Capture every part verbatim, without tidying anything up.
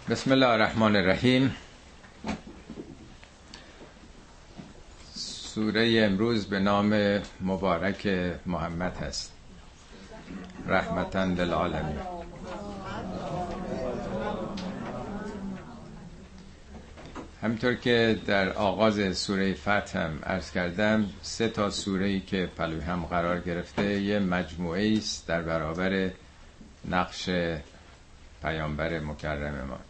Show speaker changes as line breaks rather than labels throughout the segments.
بسم الله الرحمن الرحیم. سوره امروز به نام مبارک محمد هست، رحمتاً للعالمین. همینطور که در آغاز سوره فتح هم عرض کردم، سه تا سوره‌ای که پلوی هم قرار گرفته یه مجموعه است در برابر نقش پیامبر مکرم ما.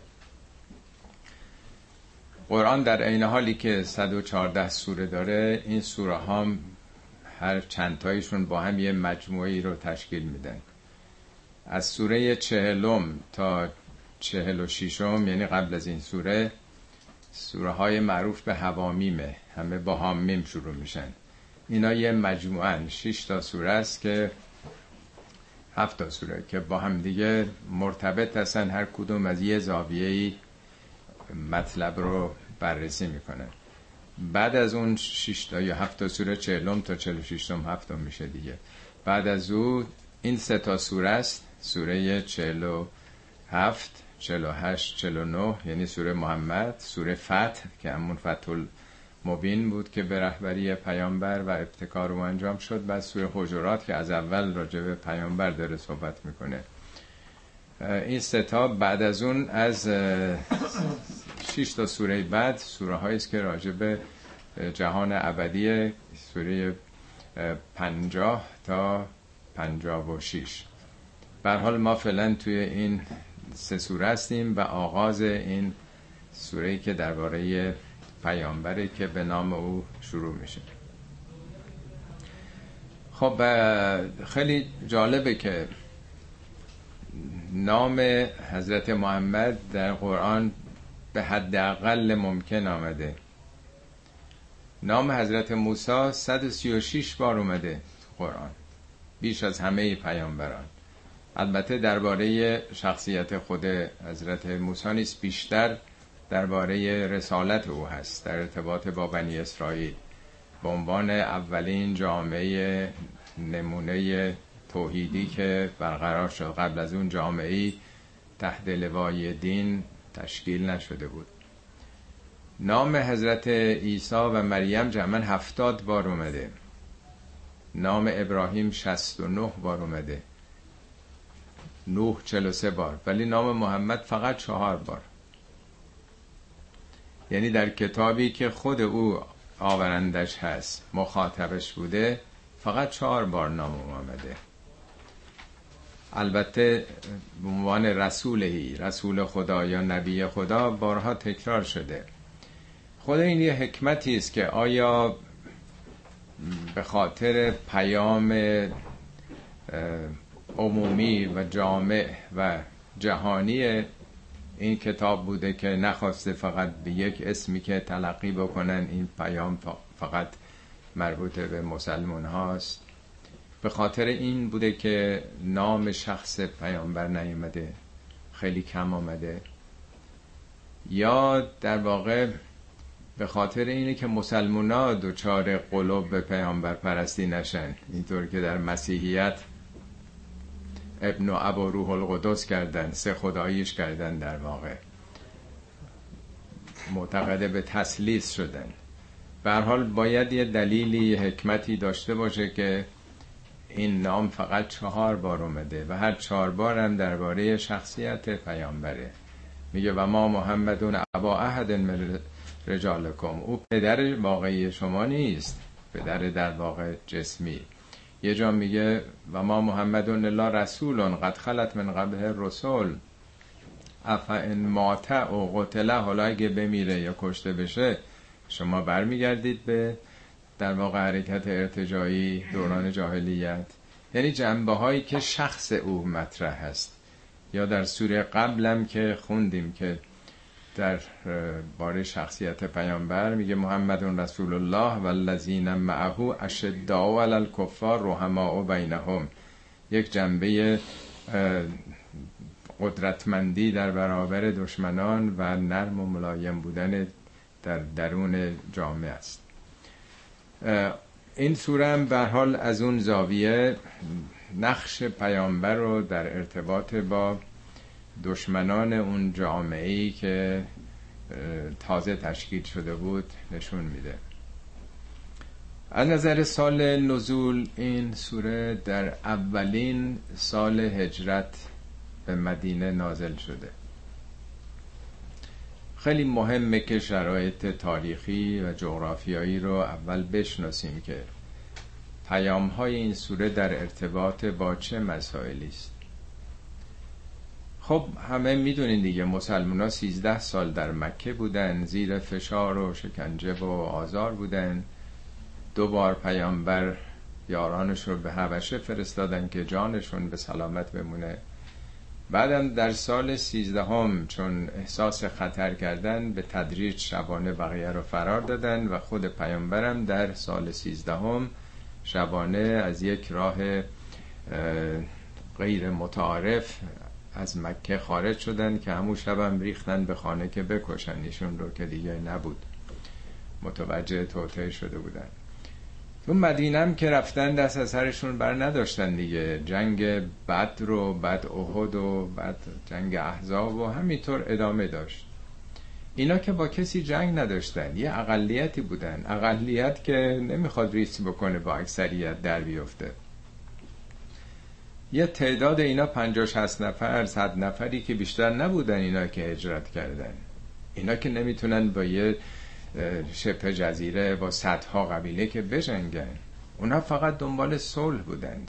قرآن در عین حالی که صد و چهارده سوره داره، این سوره ها هر چند تایشون با هم یه مجموعه ای رو تشکیل میدن. از سوره چهلم تا چهل و شیشم، یعنی قبل از این سوره، سوره های معروف به حوامیمه، همه با حامیم شروع میشن. اینا یه مجموعه شش تا سوره است که هفت تا سوره که با هم دیگه مرتبط هستن، هر کدوم از یه زاویه‌ای مطلب رو بررسی میکنه. بعد از اون شش تا یا هفت تا سوره، چهلم تا چهل و ششم هفتم میشه دیگه. بعد از اون این سه تا سوره است، سوره چهل و هفت، چهل و هشت، چهل و نه، یعنی سوره محمد، سوره فتح که همون فتح المبین بود که به رهبری پیامبر و ابتکار و انجام شد. بعد سوره حجرات که از اول راجع به پیامبر داره صحبت میکنه. این سه تا. بعد از اون از شش تا سوره بعد سوره هایی است که راجع به جهان ابدی، سوره پنجاه تا پنجاه و شش. به هر حال ما فعلا توی این سه سوره هستیم و آغاز این سوره‌ای که درباره پیامبره که به نام او شروع میشه. خب خیلی جالبه که نام حضرت محمد در قرآن به حداقل ممکن آمده. نام حضرت موسی صد و سی و شش بار اومده تو قرآن، بیش از همه پیامبران. البته درباره شخصیت خود حضرت موسی نیست، بیشتر درباره رسالت او هست در ارتباط با بنی اسرائیل، به عنوان اولین جامعه نمونه توحیدی که برقرار شد. قبل از اون جامعه‌ای تحت لوای دین تشکیل نشده بود. نام حضرت عیسی و مریم جمعاً هفتاد بار اومده. نام ابراهیم شصت و نه بار اومده، نوح چهل و سه بار، ولی نام محمد فقط چهار بار. یعنی در کتابی که خود او آورندش هست، مخاطبش بوده، فقط چهار بار نام اومده. البته به عنوان رسولهی، رسول خدا یا نبی خدا، بارها تکرار شده. خود این یه حکمتی است که آیا به خاطر پیام عمومی و جامع و جهانی این کتاب بوده که نخواسته فقط به یک اسمی که تلقی بکنن این پیام فقط مربوط به مسلمان هاست؟ به خاطر این بوده که نام شخص پیامبر نیامده، خیلی کم آمده؟ یا در واقع به خاطر اینه که مسلمان ها دوچار قلوب به پیامبر پرستی نشن، اینطور که در مسیحیت ابن و اب و روح القدس کردن، سه خداییش کردن، در واقع معتقده به تثلیث شدن. به هر حال باید یه دلیلی، حکمتی داشته باشه که این نام فقط چهار بار اومده و هر چهار بار هم درباره شخصیت پیامبره. میگه و ما محمدون ابا احد من رجالکم، او پدر واقعی شما نیست، پدر در واقع جسمی. یه جا میگه و ما محمدون الا رسول قد خلت من قبله رسول افا ان مات و قتل، حالا اگه بمیره یا کشته بشه شما برمیگردید به در واقع حرکت ارتجاعی دوران جاهلیت. یعنی جنبه هایی که شخص او مطرح هست. یا در سوره قبلم که خوندیم که در باره شخصیت پیامبر میگه محمد رسول الله والذین معه اشداء علی الکفار رحماء بینهم، یک جنبه قدرتمندی در برابر دشمنان و نرم و ملایم بودن در درون جامعه است. این سوره هم به هر حال از اون زاویه نقش پیامبر رو در ارتباط با دشمنان اون جامعه‌ای که تازه تشکیل شده بود نشون میده. از نظر سال نزول این سوره در اولین سال هجرت به مدینه نازل شده. خیلی مهمه که شرایط تاریخی و جغرافیایی رو اول بشناسیم که پیام‌های این سوره در ارتباط با چه مسائلی است. خب همه میدونین دیگه، مسلمان‌ها سیزده سال در مکه بودن، زیر فشار و شکنجه و آزار بودن. دو بار پیامبر یارانش رو به حبشه فرستادن که جانشون به سلامت بمونه. بعدم در سال سیزدهم چون احساس خطر کردن به تدریج شبانه بقیه رو فرار دادن و خود پیامبرم در سال سیزدهم شبانه از یک راه غیر متعارف از مکه خارج شدن که همون شبم ریختن به خانه که بکشن ایشون رو که دیگه نبود، متوجه توطئه شده بودن. تو مدینه هم که رفتن دست از سرشون بر نداشتن دیگه، جنگ بدر و بعد احد و بعد جنگ احزاب و همینطور ادامه داشت. اینا که با کسی جنگ نداشتن، یه اقلیتی بودن، اقلیت که نمیخواد ریسک بکنه با اکثریت در بیفته. یه تعداد اینا پنجاه شصت نفر صد نفری که بیشتر نبودن اینا که هجرت کردن. اینا که نمیتونن با یه شبه جزیره با صدها قبیله که بجنگن، اونا فقط دنبال صلح بودند.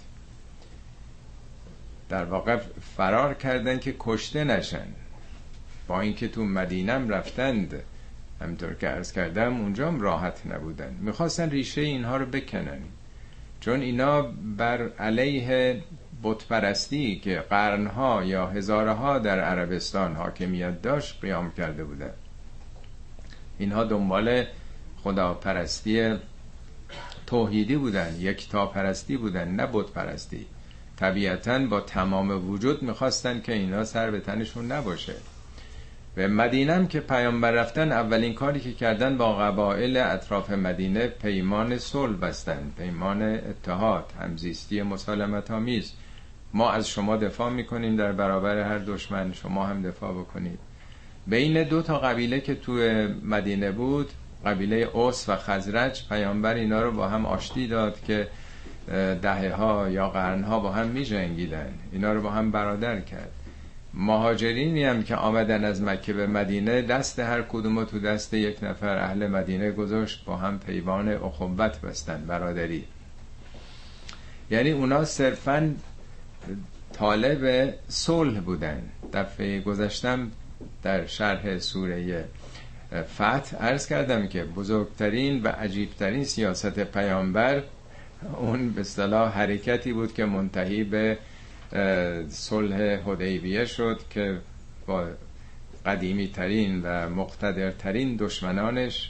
در واقع فرار کردن که کشته نشن. با اینکه تو مدینم رفتند، همطور که عرض کردم اونجا هم راحت نبودن، میخواستن ریشه اینها رو بکنن، چون اینا بر علیه بت پرستی که قرنها یا هزارها در عربستان حاکمیت داشت قیام کرده بودن. اینها دنبال خداپرستی توحیدی بودن، یکتا پرستی بودن، نه بت پرستی. طبیعتاً با تمام وجود میخواستن که اینا سر به تنشون نباشه. به مدینه هم که پیامبر رفتن، اولین کاری که کردن با قبایل اطراف مدینه پیمان صلح بستن، پیمان اتحاد، همزیستی مسالمت آمیز. ما از شما دفاع میکنیم در برابر هر دشمن، شما هم دفاع بکنید. بین دو تا قبیله که تو مدینه بود، قبیله اوس و خزرج، پیامبر اینا رو با هم آشتی داد که دهه ها یا قرن ها با هم می جنگیدن، اینا رو با هم برادر کرد. مهاجرینی هم که آمدن از مکه به مدینه، دست هر کدوم تو دست یک نفر اهل مدینه گذاشت، با هم پیمان اخوت بستن، برادری. یعنی اونا صرفاً طالب صلح بودن. دفعه گذشتم در شرح سوره فتح عرض کردم که بزرگترین و عجیبترین سیاست پیامبر اون به اصطلاح حرکتی بود که منتهی به صلح حدیبیه شد که با قدیمی ترین و مقتدرترین دشمنانش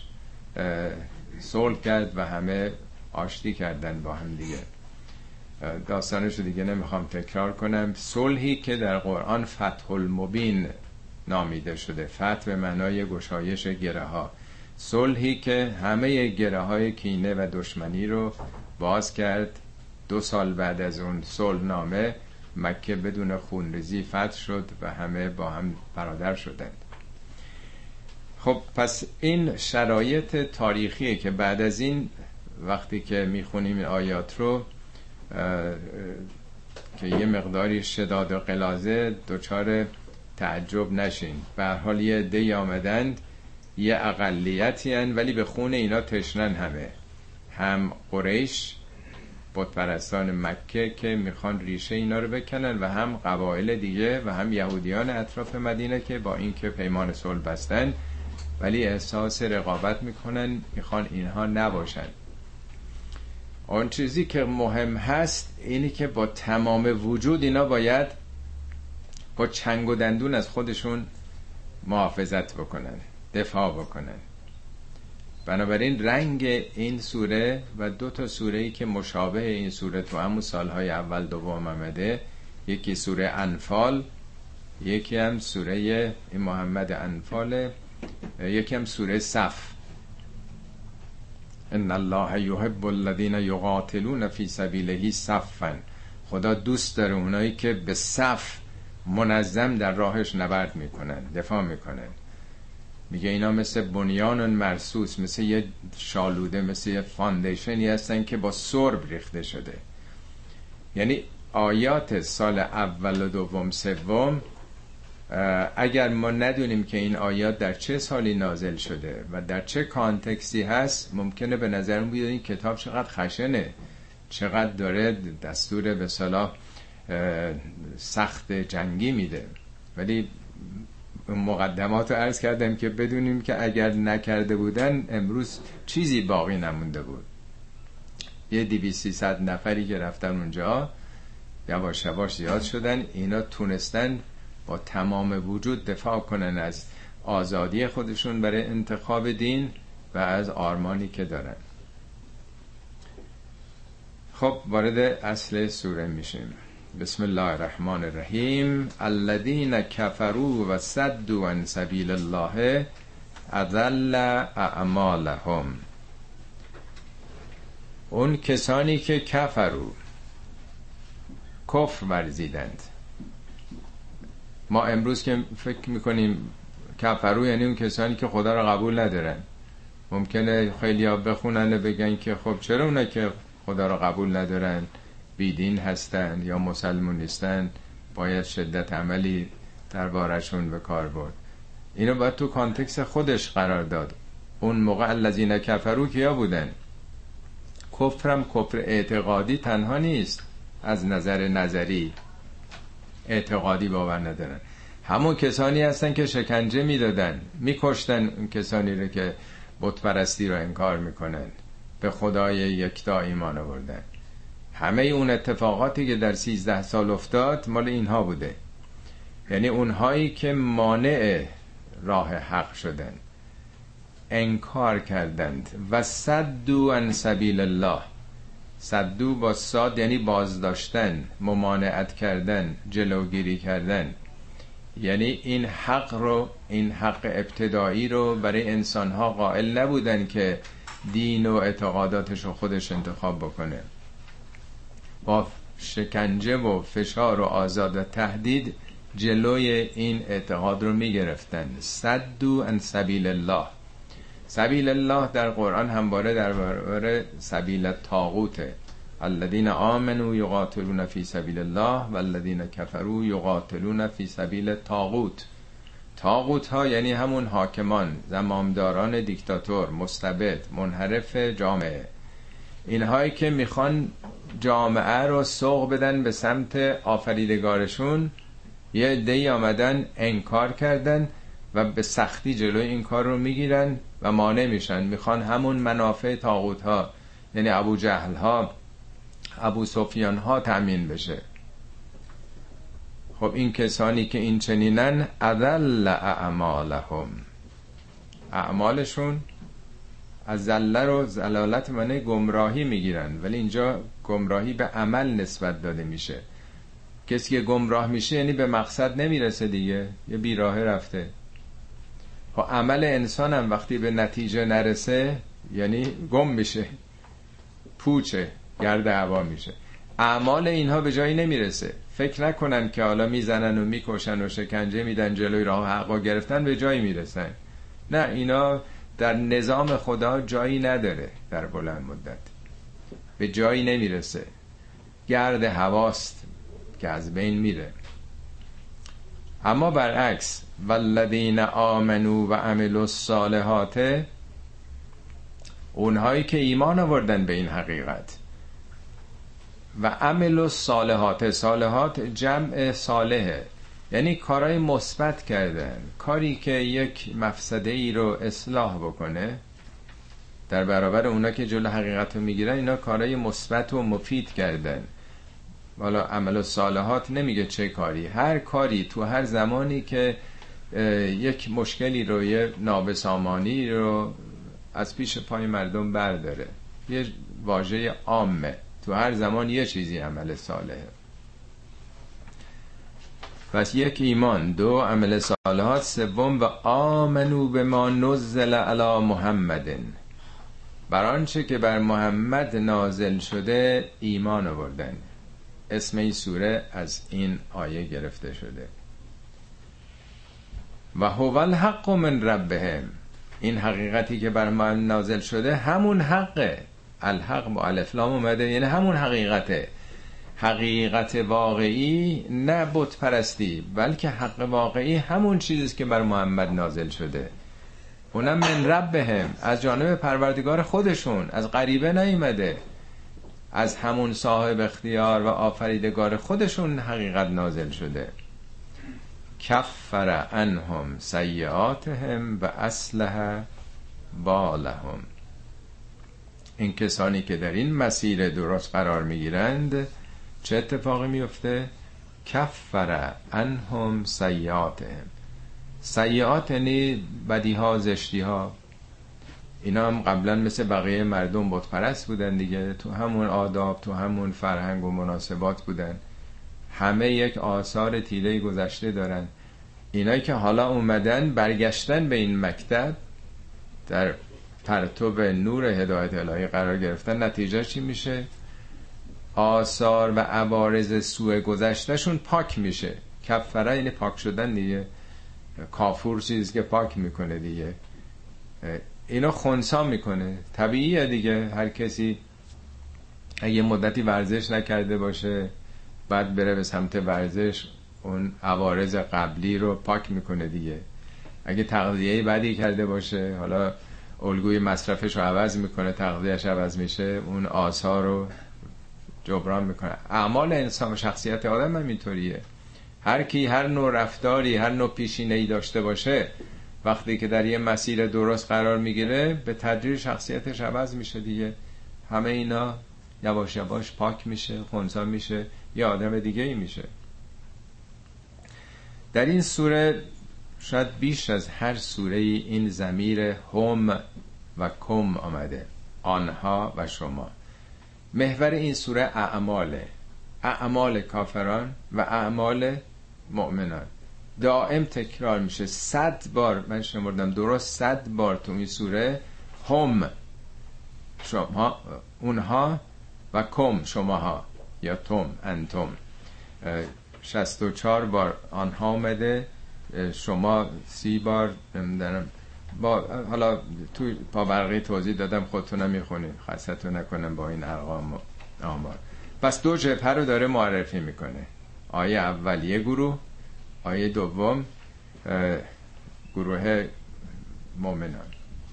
صلح کرد و همه آشتی کردن با هم دیگه. داستانش رو دیگه نمیخوام تکرار کنم. صلحی که در قرآن فتح المبین نامیده شده، فتح به معنای گشایش گره ها، صلحی که همه گره های کینه و دشمنی رو باز کرد. دو سال بعد از اون صلح نامه مکه بدون خونریزی فتح شد و همه با هم برادر شدند. خب پس این شرایط تاریخیه که بعد از این وقتی که میخونیم این آیات رو که یه مقداری شداد و غلاظه دچار تعجب نشین. به هر حال یه عده‌ای آمدند، یه اقلیتی هن، ولی به خون اینا تشنن همه، هم قریش بت پرستان مکه که میخوان ریشه اینا رو بکنن و هم قبایل دیگه و هم یهودیان اطراف مدینه که با این که پیمان صلح بستن ولی احساس رقابت میکنن، میخوان اینها نباشن. آن چیزی که مهم هست اینی که با تمام وجود اینا باید با چنگ و دندون از خودشون محافظت بکنن، دفاع بکنن. بنابراین رنگ این سوره و دو تا سوره‌ای که مشابه این سوره تو همون سالهای اول دوم آمده، یکی سوره انفال، یکی هم سوره محمد انفال، یکی هم سوره صف. ان الله یحب الذین یقاتلون فی سبیله صفا. خدا دوست داره اونایی که به صف منظم در راهش نبرد میکنن، دفاع میکنن. میگه اینا مثل بنیان مرصوص، مثل یه شالوده، مثل یه فاندیشنی هستن که با سرب ریخته شده. یعنی آیات سال اول و دوم سوم، اگر ما ندونیم که این آیات در چه سالی نازل شده و در چه کانتکستی هست، ممکنه به نظرمون بیاد این کتاب چقدر خشنه، چقدر داره دستور به صلاح سخت جنگی میده. ولی مقدمات رو عرض کردم که بدونیم که اگر نکرده بودن امروز چیزی باقی نمونده بود. یه دویست سیصد نفری که رفتن اونجا یواش یواش زیاد شدن، اینا تونستن با تمام وجود دفاع کنن از آزادی خودشون برای انتخاب دین و از آرمانی که دارن. خب وارد اصل سوره میشیم. بسم الله الرحمن الرحیم. الذین کفروا و صدوا عن سبیل الله اضل اعمالهم. اون کسانی که کفروا، کفر ورزیدند. ما امروز که فکر میکنیم کفروا یعنی اون کسانی که خدا را قبول ندارن. ممکنه خیلی ها بخونن و بگن که خب چرا اونا که خدا را قبول ندارن بیدین هستن یا مسلمون نیستن، باید شدت عملی دربارشون به کار برد. اینو باید تو کانتکست خودش قرار داد. اون موقع الذین کفروا کیا بودن؟ کفرم کفر اعتقادی تنها نیست، از نظر نظری اعتقادی باور ندارن. همون کسانی هستن که شکنجه میدادن، میکشتن اون کسانی رو که بت پرستی رو انکار میکنن، به خدای یکتا ایمان آوردن. همه اون اتفاقاتی که در سیزده سال افتاد مال اینها بوده. یعنی اونهایی که مانع راه حق شدن، انکار کردند. و صدوا عن سبیل الله. صدوا با صاد یعنی بازداشتن، ممانعت کردن، جلوگیری کردن. یعنی این حق رو، این حق ابتدایی رو برای انسانها قائل نبودن که دین و اعتقاداتش رو خودش انتخاب بکنه. با شکنجه و فشار و آزاد و تهدید جلوی این اعتقاد رو می گرفتن. صدوا عن سبیل الله. سبیل الله در قرآن همواره در برابر سبیل طاغوته. الذین آمنوا یقاتلون فی سبیل الله و الذین کفروا یقاتلون فی سبیل طاغوت. طاغوت ها یعنی همون حاکمان، زمامداران، دیکتاتور، مستبد، منحرف جامعه. اینهایی که میخوان جامعه رو سوق بدن به سمت آفریدگارشون، یه عده‌ای آمدن انکار کردن و به سختی جلوی این کار رو میگیرن و مانع میشن. میخوان همون منافع طاغوت ها یعنی ابو جهل ها، ابو سفیان ها تأمین بشه. خب این کسانی که این چنینن اضل اعمالهم، اعمالشون از زله رو زلالت معنی گمراهی میگیرن، ولی اینجا گمراهی به عمل نسبت داده میشه. کسی که گمراه میشه یعنی به مقصد نمیرسه دیگه، یه بیراهه رفته. خب عمل انسان هم وقتی به نتیجه نرسه یعنی گم میشه، پوچه، گرد هوا میشه. اعمال اینها به جایی نمیرسه. فکر نکنن که حالا میزنن و میکشن و شکنجه میدن جلوی راه حقا گرفتن به جایی میرسن. نه، اینا در نظام خدا جایی نداره، در بلند مدت به جایی نمیرسه، گرد هواست که از بین میره. اما برعکس والذین آمنوا و عملوا الصالحات، اونهایی که ایمان آوردن به این حقیقت و عملوا الصالحات، صالحات جمع صالحه یعنی کارهای مثبت کردن، کاری که یک مفسده ای رو اصلاح بکنه. در برابر اونا که جلو حقیقت رو میگیرن، اینا کارهای مثبت و مفید کردن. والا عمل الصالحات نمیگه چه کاری، هر کاری تو هر زمانی که یک مشکلی رو، یه نابسامانی رو از پیش پای مردم برداره، یه واژه عامه، تو هر زمان یه چیزی عمل صالحه. پس یک ایمان، دو عمل صالحات، سوم و آمنو بما نزل علی محمد، بر آنچه که بر محمد نازل شده ایمان آوردن. اسم این سوره از این آیه گرفته شده. و هو الحق من ربهم، این حقیقتی که بر ما نازل شده همون حقه. الحق با الف لام اومده، یعنی همون حقیقته. حقیقت واقعی، نه بت پرستی، بلکه حق واقعی همون چیزیست که بر محمد نازل شده. اونم من ربهم، از جانب پروردگار خودشون، از غریبه نیامده، از همون صاحب اختیار و آفریدگار خودشون حقیقت نازل شده. کفر عنهم سیئاتهم و اصلح بالهم. این کسانی که در این مسیر درست قرار میگیرند چه اتفاقی میفته؟ کفر عنهم سیئاتهم. سیئات یعنی بدیها، زشتیها. اینا هم قبلا مثل بقیه مردم بت پرست بودن دیگه، تو همون آداب، تو همون فرهنگ و مناسبات بودن، همه یک آثار تیره گذشته دارن. اینایی که حالا اومدن برگشتن به این مکتب، در پرتو نور هدایت الهی قرار گرفتن، نتیجه چی میشه؟ آثار و عوارض سوء گذشتهشون پاک میشه. کفره یعنی پاک شدن دیگه. کافور چیزی که پاک میکنه دیگه، اینا خنثی میکنه. طبیعیه دیگه، هر کسی اگه مدتی ورزش نکرده باشه بعد بره به سمت ورزش، اون عوارض قبلی رو پاک میکنه دیگه. اگه تغذیه بدی کرده باشه، حالا الگوی مصرفش رو عوض میکنه، تغذیهش عوض میشه، اون آثار رو جبران میکنه. اعمال انسان و شخصیت آدم هم اینطوریه. هر کی هر نوع رفتاری، هر نوع پیشینه‌ای داشته باشه، وقتی که در یه مسیر درست قرار میگیره به تدریج شخصیتش عوض میشه دیگه. همه اینا یواش یواش پاک میشه، خنثی میشه، یه آدم دیگه ای میشه. در این سوره شاید بیش از هر سوره ای این ضمیر هم و کم آمده، آنها و شما. محور این سوره اعماله، اعمال کافران و اعمال مؤمنان. دائم تکرار میشه، صد بار من شمردم درست، صد بار تو این سوره هم شما، اونها، و کم شماها یا تم انتم. شصت و چهار بار آنها اومده، شما سی بار نمیدونم. با حالا تو پاورقی توضیح دادم، خودتونم میخونید، خستتون نکنم با این ارقام و آمار. پس دو جبهه رو داره معرفی میکنه. آیه اول یه گروه، آیه دوم گروه مؤمنان.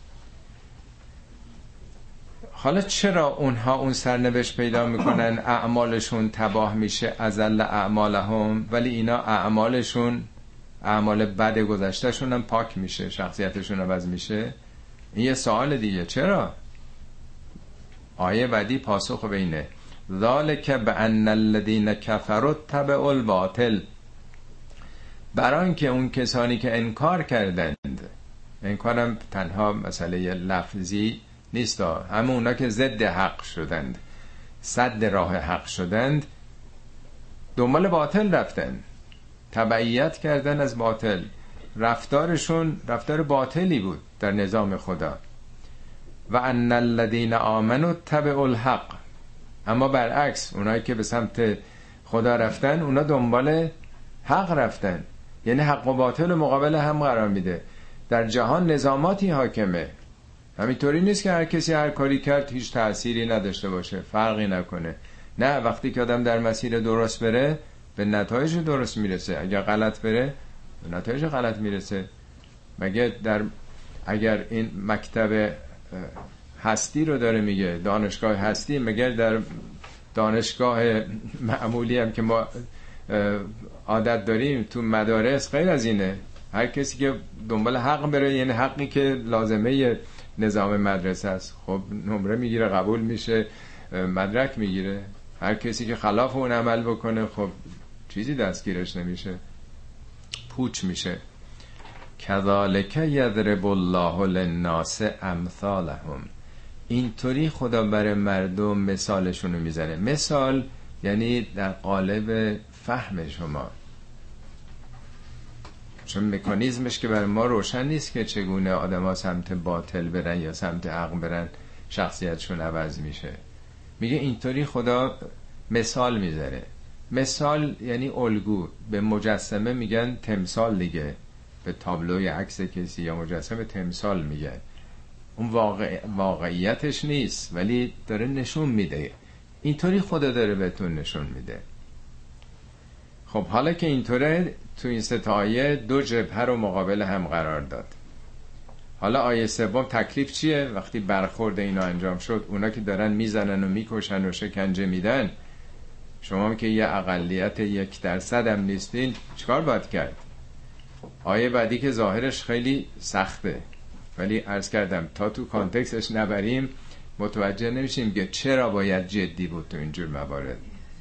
حالا چرا اونها اون سرنوشت پیدا میکنن، اعمالشون تباه میشه، ازل اعمالهم، ولی اینا اعمالشون، اعمال بد گذشتهشون هم پاک میشه، شخصیتشون عوض میشه؟ این یه سوال دیگه. چرا؟ آیه بعدی پاسخ به اینه: ذالک بان الذین کفروا اتبعوا الباطل. برای که اون کسانی که انکار کردند، انکارم تنها مسئله لفظی نیست، همه اونا که ضد حق شدند، صد راه حق شدند، دنبال باطل رفتن، تبعیت کردن از باطل، رفتارشون رفتار باطلی بود در نظام خدا. و ان الذین آمنوا اتبعوا الحق. اما برعکس، اونایی که به سمت خدا رفتن، اونا دنبال حق رفتن، یعنی حق و باطل مقابل هم قرار میده. در جهان نظاماتی حاکمه، همینطوری نیست که هر کسی هر کاری کرد هیچ تأثیری نداشته باشه، فرقی نکنه. نه، وقتی که آدم در مسیر درست بره به نتایج درست میرسه، اگر غلط بره به نتایج غلط میرسه. مگه در اگر این مکتب هستی رو داره میگه، دانشگاه هستی، مگر در دانشگاه معمولی هم که ما عادت داریم تو مدارس غیر از اینه؟ هر کسی که دنبال حق بره، یعنی حقی که لازمه نظام مدرسه است، خب نمره میگیره، قبول میشه، مدرک میگیره. هر کسی که خلاف اون عمل بکنه، خب چیزی دستگیرش نمیشه، پوچ میشه. کذالک یضرب الله للناس امثالهم. اینطوری خدا برای مردم مثالشونو میزنه. مثال یعنی در قالب فهم شما، چون مکانیزمش که برای ما روشن نیست که چگونه آدم ها سمت باطل برن یا سمت حق برن شخصیتشون عوض میشه. میگه اینطوری خدا مثال میذاره. مثال یعنی الگو. به مجسمه میگن تمثال دیگه، به تابلوی عکس کسی یا مجسمه تمثال میگن. اون واقع... واقعیتش نیست ولی داره نشون میده. اینطوری خدا داره بهتون نشون میده. خب حالا که اینطوره، تو این سه تا آیه دو جبهه رو مقابل هم قرار داد. حالا آیه سوم تکلیف چیه؟ وقتی برخورد اینا انجام شد، اونا که دارن میزنن و میکشن و شکنجه میدن، شما که یه اقلیت یک درصد هم نیستین، چیکار باید کرد؟ آیه بعدی که ظاهرش خیلی سخته، ولی عرض کردم تا تو کانتکستش نبریم متوجه نمیشیم که چرا باید جدی بود تو اینجور موارد.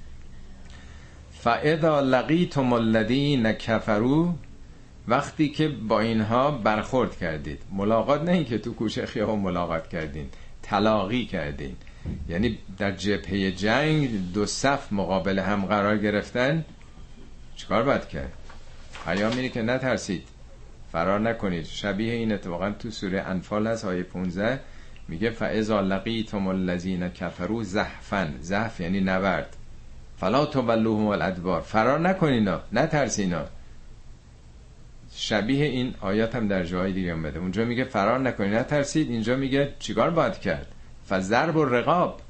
فَإِذَا لَقِيتُمُ الَّذِينَ كَفَرُوا، وقتی که با اینها برخورد کردید. ملاقات نه این که تو کوچه خیابون ملاقات کردین، تلاقی کردین، یعنی در جبهه جنگ دو صف مقابل هم قرار گرفتن. چیکار باید کرد؟ پیام اینه که نترسید، فرار نکنید. شبیه این اتفاقا تو سوره انفال هست، آیه پانزده میگه فَإِذَا لَقِيتُمُ الَّذِينَ كَفَرُوا زَحْفًا، زحف یعنی نبرد، فَلَا تُوَلُّوهُمُ الْأَدْبَارَ، فرار نکنینا، نترسینا. شبیه این آیات هم در جای دیگه اومده. اونجا میگه فرار نکنید نترسید، اینجا میگه چیکار باید کرد؟ فَضَرْبُ الرِّقَابِ،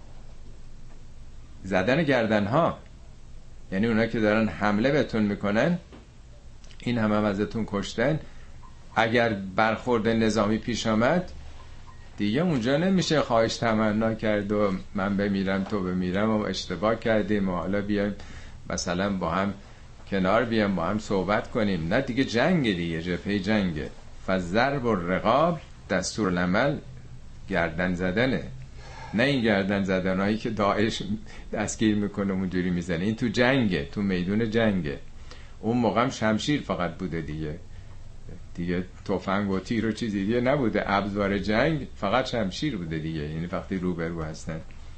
زدن گردن ها، یعنی اونا که دارن حمله بهتون میکنن، این همه هم ازتون کشتن، اگر برخورد نظامی پیش آمد دیگه اونجا نمیشه خواهش تمنا کرد و من بمیرم تو بمیرم و اشتباه کردیم و حالا بیایم مثلا با هم کنار بیام با هم صحبت کنیم. نه دیگه جنگ دیگه، جبهه جنگه. فضرب الرقاب، دستور العمل گردن زدنه، نه این گردن زدنهایی که داعش دستگیر میکنه اونجوری میزنه. این تو جنگه، تو میدون جنگه. اون موقع شمشیر فقط بوده دیگه، دیگه تفنگ و تیر و چیزی دیگه نبوده. ابزار جنگ فقط شمشیر بوده دیگه، یعنی وقتی روبرو هستن.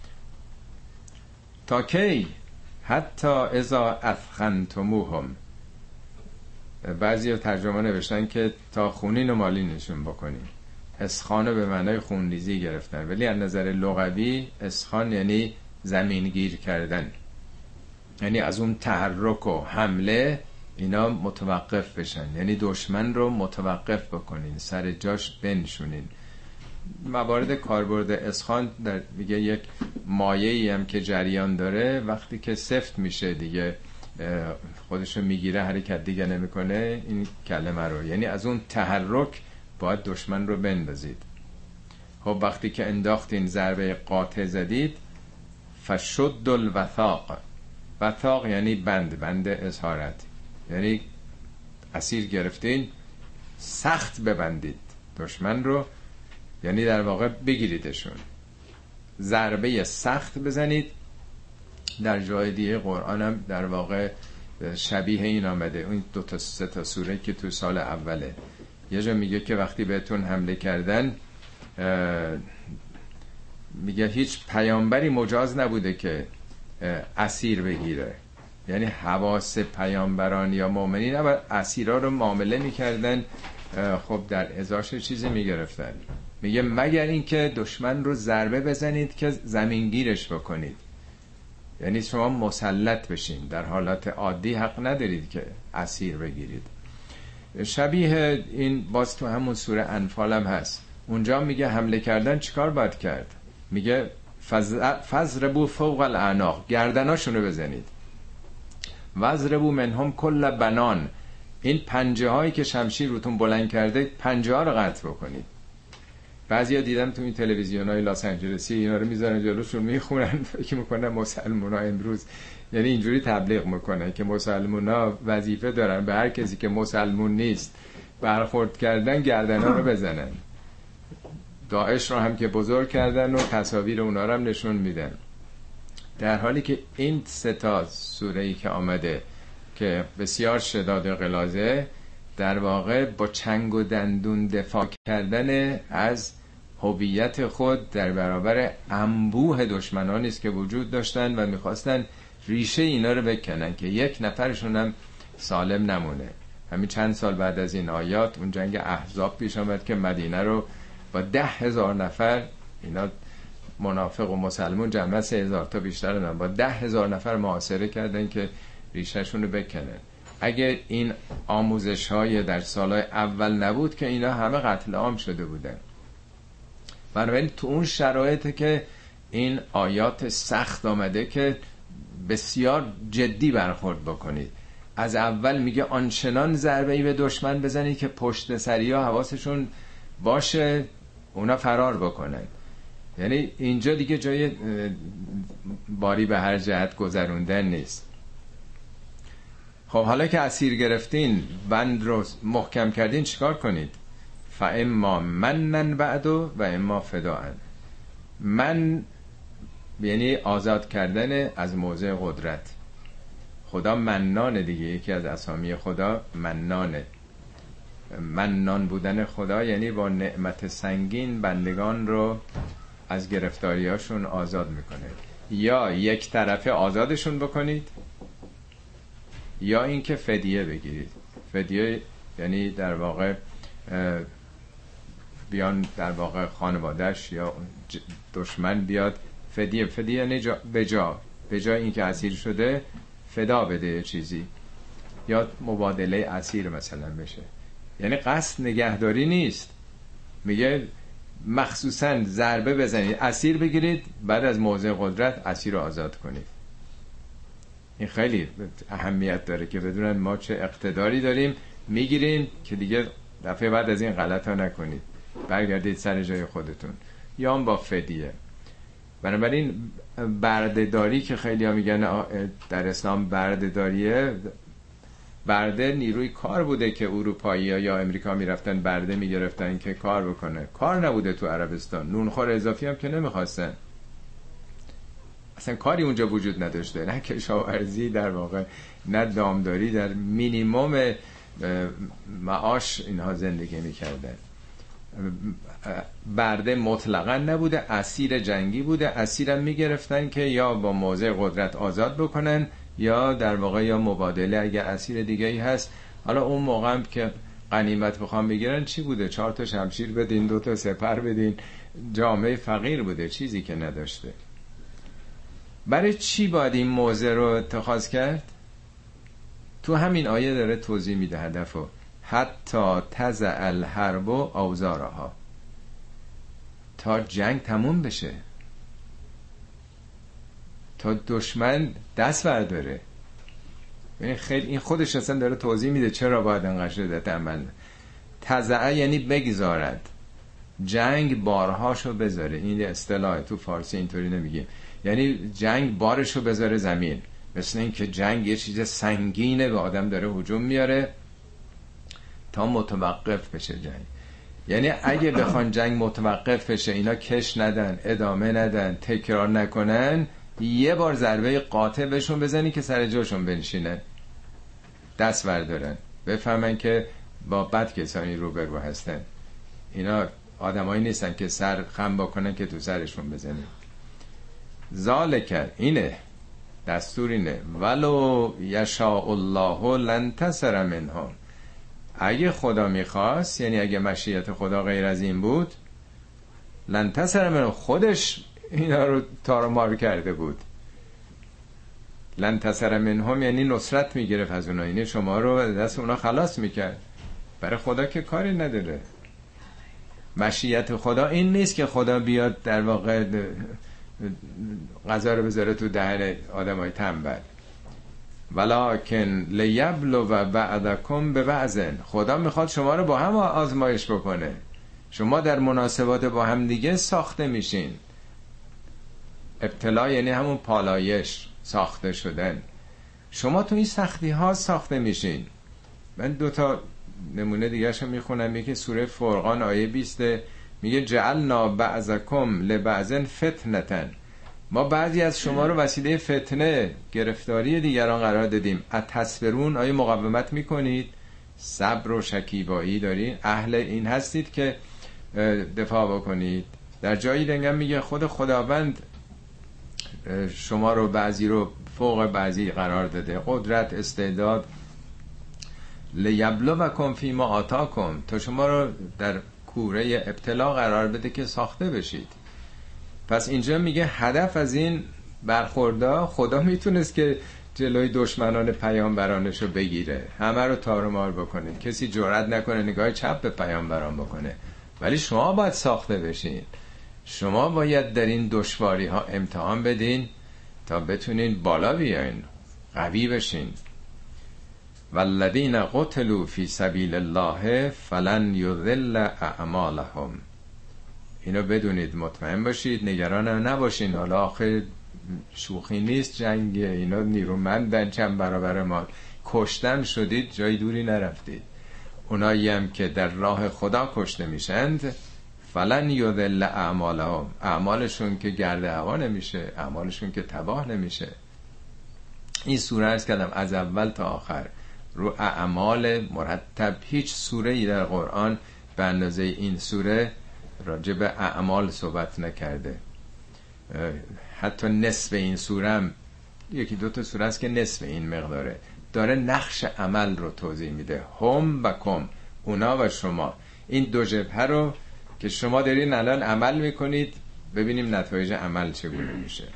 تا کی؟ حتی اذا اثخنتموهم، بعضی ها ترجمه نوشتن که تا خونین و مالینشون بکنین. اسخانو به معنای خونریزی گرفتن، ولی از نظر لغوی اسخان یعنی زمینگیر کردن، یعنی از اون تحرک و حمله اینا متوقف بشن، یعنی دشمن رو متوقف بکنین، سر جاش بنشونین. موارد کاربرد اسخان در میگه یک مایه‌ای هم که جریان داره، وقتی که سفت میشه دیگه خودشو میگیره، حرکت دیگه نمیکنه، این کلمه رو، یعنی از اون تحرک باید دشمن رو بندازید. خب وقتی که انداختین ضربه قاطع زدید، فشد الوثاق، وثاق یعنی بند، بند اسارت، یعنی اسیر گرفتین سخت ببندید دشمن رو، یعنی در واقع بگیریدشون، ضربه سخت بزنید. در جای دیگه قرآن هم در واقع شبیه این آمده. این دو تا سه تا سوره که تو سال اوله، یه جا میگه که وقتی بهتون حمله کردن میگه هیچ پیامبری مجاز نبوده که اسیر بگیره، یعنی حواس پیامبران یا مؤمنین نباید اسیرا رو معامله میکردن، خب در ازاش چیزی میگرفتن. میگه مگر اینکه دشمن رو ضربه بزنید که زمینگیرش بکنید، یعنی شما مسلط بشین، در حالات عادی حق ندارید که اسیر بگیرید. شبیه این باز تو همون سوره انفال هم هست. اونجا میگه حمله کردن چیکار باید کرد؟ میگه فضربوا فوق الاعناق، گردناشونو بزنید. وضربوا منهم کل بنان، این پنجه هایی که شمشیر روتون بلند کرده پنجه ها رو قطع بکنید. بعضیا دیدم تو این تلویزیونای لاس آنجلسی اینا رو میذارن جلوشون میخونن، فکر میکنن مسلمونا امروز یعنی اینجوری تبلیغ میکنن که مسلمونا وظیفه دارن به هر کسی که مسلمون نیست برخورد کردن گردنا رو بزنن. داعش رو هم که بزرگ کردن و تصاویر اونا رو هم نشون میدن، در حالی که این سه تا سوره‌ای که آمده که بسیار شداد و غلاظه، در واقع با چنگ و دندون دفاع کردن از هویت خود در برابر انبوه دشمنانی است که وجود داشتن و میخواستن ریشه اینا رو بکنن که یک نفرشون هم سالم نمونه. همین چند سال بعد از این آیات اون جنگ احزاب پیش آمد که مدینه رو با ده هزار نفر اینا منافق و مسلمون جمع سه هزار تا بیشتر ندارن، با ده هزار نفر محاصره کردن که ریشهشون رو بکنن. اگه این آموزش های در سالهای اول نبود که اینا همه قتل عام شده بودن. بنابراین تو اون شرایطه که این آیات سخت آمده که بسیار جدی برخورد بکنید. از اول میگه آنچنان ضربه‌ای به دشمن بزنید که پشت سریا حواسشون باشه اونا فرار بکنن. یعنی اینجا دیگه جای باری به هر جهت گذروندن نیست. خب حالا که اسیر گرفتین، بند رو محکم کردین، چیکار کنید؟ فاما منن بعدو و اما فداء. من یعنی آزاد کردن از موضع قدرت. خدا منانه دیگه، یکی از اسامی خدا منانه. منان بودن خدا یعنی با نعمت سنگین بندگان رو از گرفتاریاشون آزاد میکنه. یا یک طرفه آزادشون بکنید، یا اینکه فدیه بگیرید. فدیه یعنی در واقع بیان در واقع خانوادهش یا دشمن بیاد فدیه. فدیه یعنی جا به جا به جای اینکه اسیر شده فدا بده چیزی، یا مبادله اسیر مثلا بشه. یعنی قصد نگهداری نیست، میگه مخصوصا ضربه بزنید، اسیر بگیرید، بعد از موضع قدرت اسیر رو آزاد کنید. این خیلی اهمیت داره که بدونن ما چه اقتداری داریم، میگیرین که دیگه دفعه بعد از این غلط ها نکنید، برگردید سر جای خودتون. یا هم با فدیه. بنابراین بردهداری که خیلی ها میگن در اسلام بردهداریه، برده نیروی کار بوده که اروپایی ها یا امریکا میرفتن برده میگرفتن که کار بکنه. کار نبوده تو عربستان، نونخور اضافی هم که نمیخواستن، اصلا کاری اونجا وجود نداشته، نه کشاورزی در واقع، نه دامداری، در مینیمم معاش اینها زندگی میکردن. برده مطلقا نبوده، اسیر جنگی بوده. اسیرم میگرفتن که یا با موضع قدرت آزاد بکنن، یا در واقع یا مبادله اگه اسیر دیگه ای هست. حالا اون موقع هم که غنیمت بخوام بگیرن چی بوده؟ چهار تا شمشیر بدین، دو تا سپر بدین. جامعه فقیر بوده، چیزی که نداشته. برای چی باید این موضع رو اتخاذ کرد؟ تو همین آیه داره توضیح میده هدفو. حتی تضع الحرب اوزارها، تا جنگ تموم بشه، تا دشمن دست برداره. یعنی خیلی این خودش اصلا داره توضیح میده چرا باید انقدر شدت عمل. تضع یعنی بگذارد، جنگ بارهاشو بذاره. این اصطلاح تو فارسی اینطوری نمیگیم، یعنی جنگ بارشو بذاره زمین. مثل این که جنگ یه چیز سنگینه، به آدم داره هجوم میاره تا متوقف بشه جنگ. یعنی اگه بخوان جنگ متوقف بشه، اینا کش ندن، ادامه ندن، تکرار نکنن، یه بار ضربه قاطع بهشون بزنی که سر جاشون بنشینن، دست بردارن، بفهمن که با بد کسانی روبرو هستن. اینا آدمایی نیستن که سر خم بکنن که تو سرشون بزنن. ذالک، اینه دستور، اینه ولو یشاء الله لانتصر منهم. اگه خدا میخواست، یعنی اگه مشیت خدا غیر از این بود، لانتصر منهم، خودش اینا رو تارمار کرده بود. لانتصر منهم یعنی نصرت میگرفت از اونا، یعنی شما رو دست اونا خلاص میکرد. برای خدا که کاری نداره. مشیت خدا این نیست که خدا بیاد در واقع غذا رو بذاره تو دهن آدمای تنبل. ولکن لیبلو و بعدکم به بعضن. خدا میخواد شما رو با هم آزمایش بکنه. شما در مناسبات با هم دیگه ساخته میشین. ابتلا یعنی همون پالایش، ساخته شدن. شما تو این سختی ها ساخته میشین. من دوتا نمونه دیگه شو میخونم. یکی سوره فرقان آیه بیست میگه جعلنا بعضکم لبعضن فتنتن. ما بعضی از شما رو وسیله فتنه، گرفتاری دیگران قرار دادیم. اتصبرون، آیا مقاومت میکنید؟ صبر و شکیبایی دارین؟ اهل این هستید که دفاع بکنید؟ در جایی دیگه میگه خود خداوند شما رو بعضی رو فوق بعضی قرار داده، قدرت، استعداد. لیبلوکم فیما آتاکم، تا شما رو در کوره ابتلا قرار بده که ساخته بشید. پس اینجا میگه هدف از این برخوردا، خدا میتونست که جلوی دشمنان پیامبرانش رو بگیره، همه رو تار و مار بکنه، کسی جرئت نکنه نگاه چپ به پیامبران بکنه، ولی شما باید ساخته بشین، شما باید در این دشواری ها امتحان بدین تا بتونین بالا بیاین، قوی بشین. والذین قتلوا فی سبیل الله فلن یضل اعمالهم. اینو بدونید، مطمئن باشید، نگران نباشین. حالا آخه شوخی نیست جنگ، اینا نیرومندن چند برابر ما، کشتن شدید جای دوری نرفتید. اونایی هم که در راه خدا کشته میشند فلن یضل اعمالهم، اعمالشون که گرد هوا نمیشه، اعمالشون که تباه نمیشه. این سوره است کردم از اول تا آخر رو اعمال مرتب، هیچ سوره ای در قرآن به اندازه این سوره راجع به اعمال صحبت نکرده. حتی نصف این سوره هم، یکی دو تا سوره است که نصف این مقداره، داره نقش عمل رو توضیح میده. هم و کم، اونا و شما، این دو جبهه رو که شما دارین الان عمل میکنید، ببینیم نتایج عمل چگونه میشه.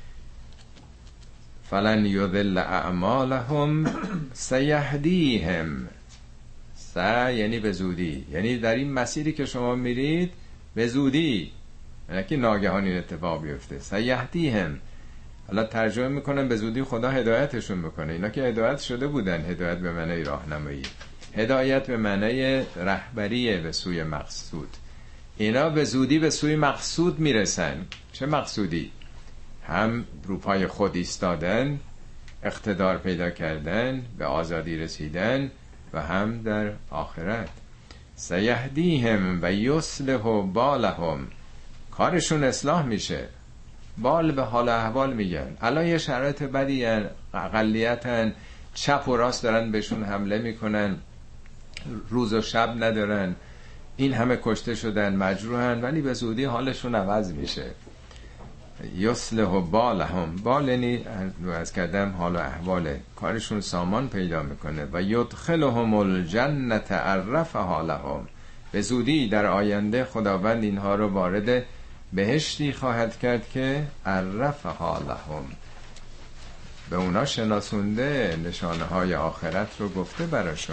فلن یضل اعمالهم سیهدیهم. س یعنی به زودی، یعنی در این مسیری که شما میرید به زودی، یعنی که ناگهان این اتفاق بیفته. سیهدیهم، حالا ترجمه میکنن به زودی خدا هدایتشون میکنه. اینا که هدایت شده بودن، هدایت به معنی راهنمایی، هدایت به معنی رهبری به سوی مقصود. اینا به زودی به سوی مقصود میرسن. چه مقصودی؟ هم رو پای خود ایستادن، اقتدار پیدا کردن، به آزادی رسیدن، و هم در آخرت. سیهدیهم و یصلح بالهم، کارشون اصلاح میشه. بال به حال احوال میگن. الان یه شرایط بدی هن، اقلیتن، چپ و راست دارن بهشون حمله میکنن، روز و شب ندارن، این همه کشته شدن، مجروحن، ولی به زودی حالشون عوض میشه. یصلح بالهم، بال یعنی از کردم حال و احوال، کارشون سامان پیدا میکنه. و یدخلهم الجنة عرفها لهم، به زودی در آینده خداوند اینها رو وارد بهشتی خواهد کرد که عرفها لهم، به اونا شناسونده، نشانه های آخرت رو گفته براشون.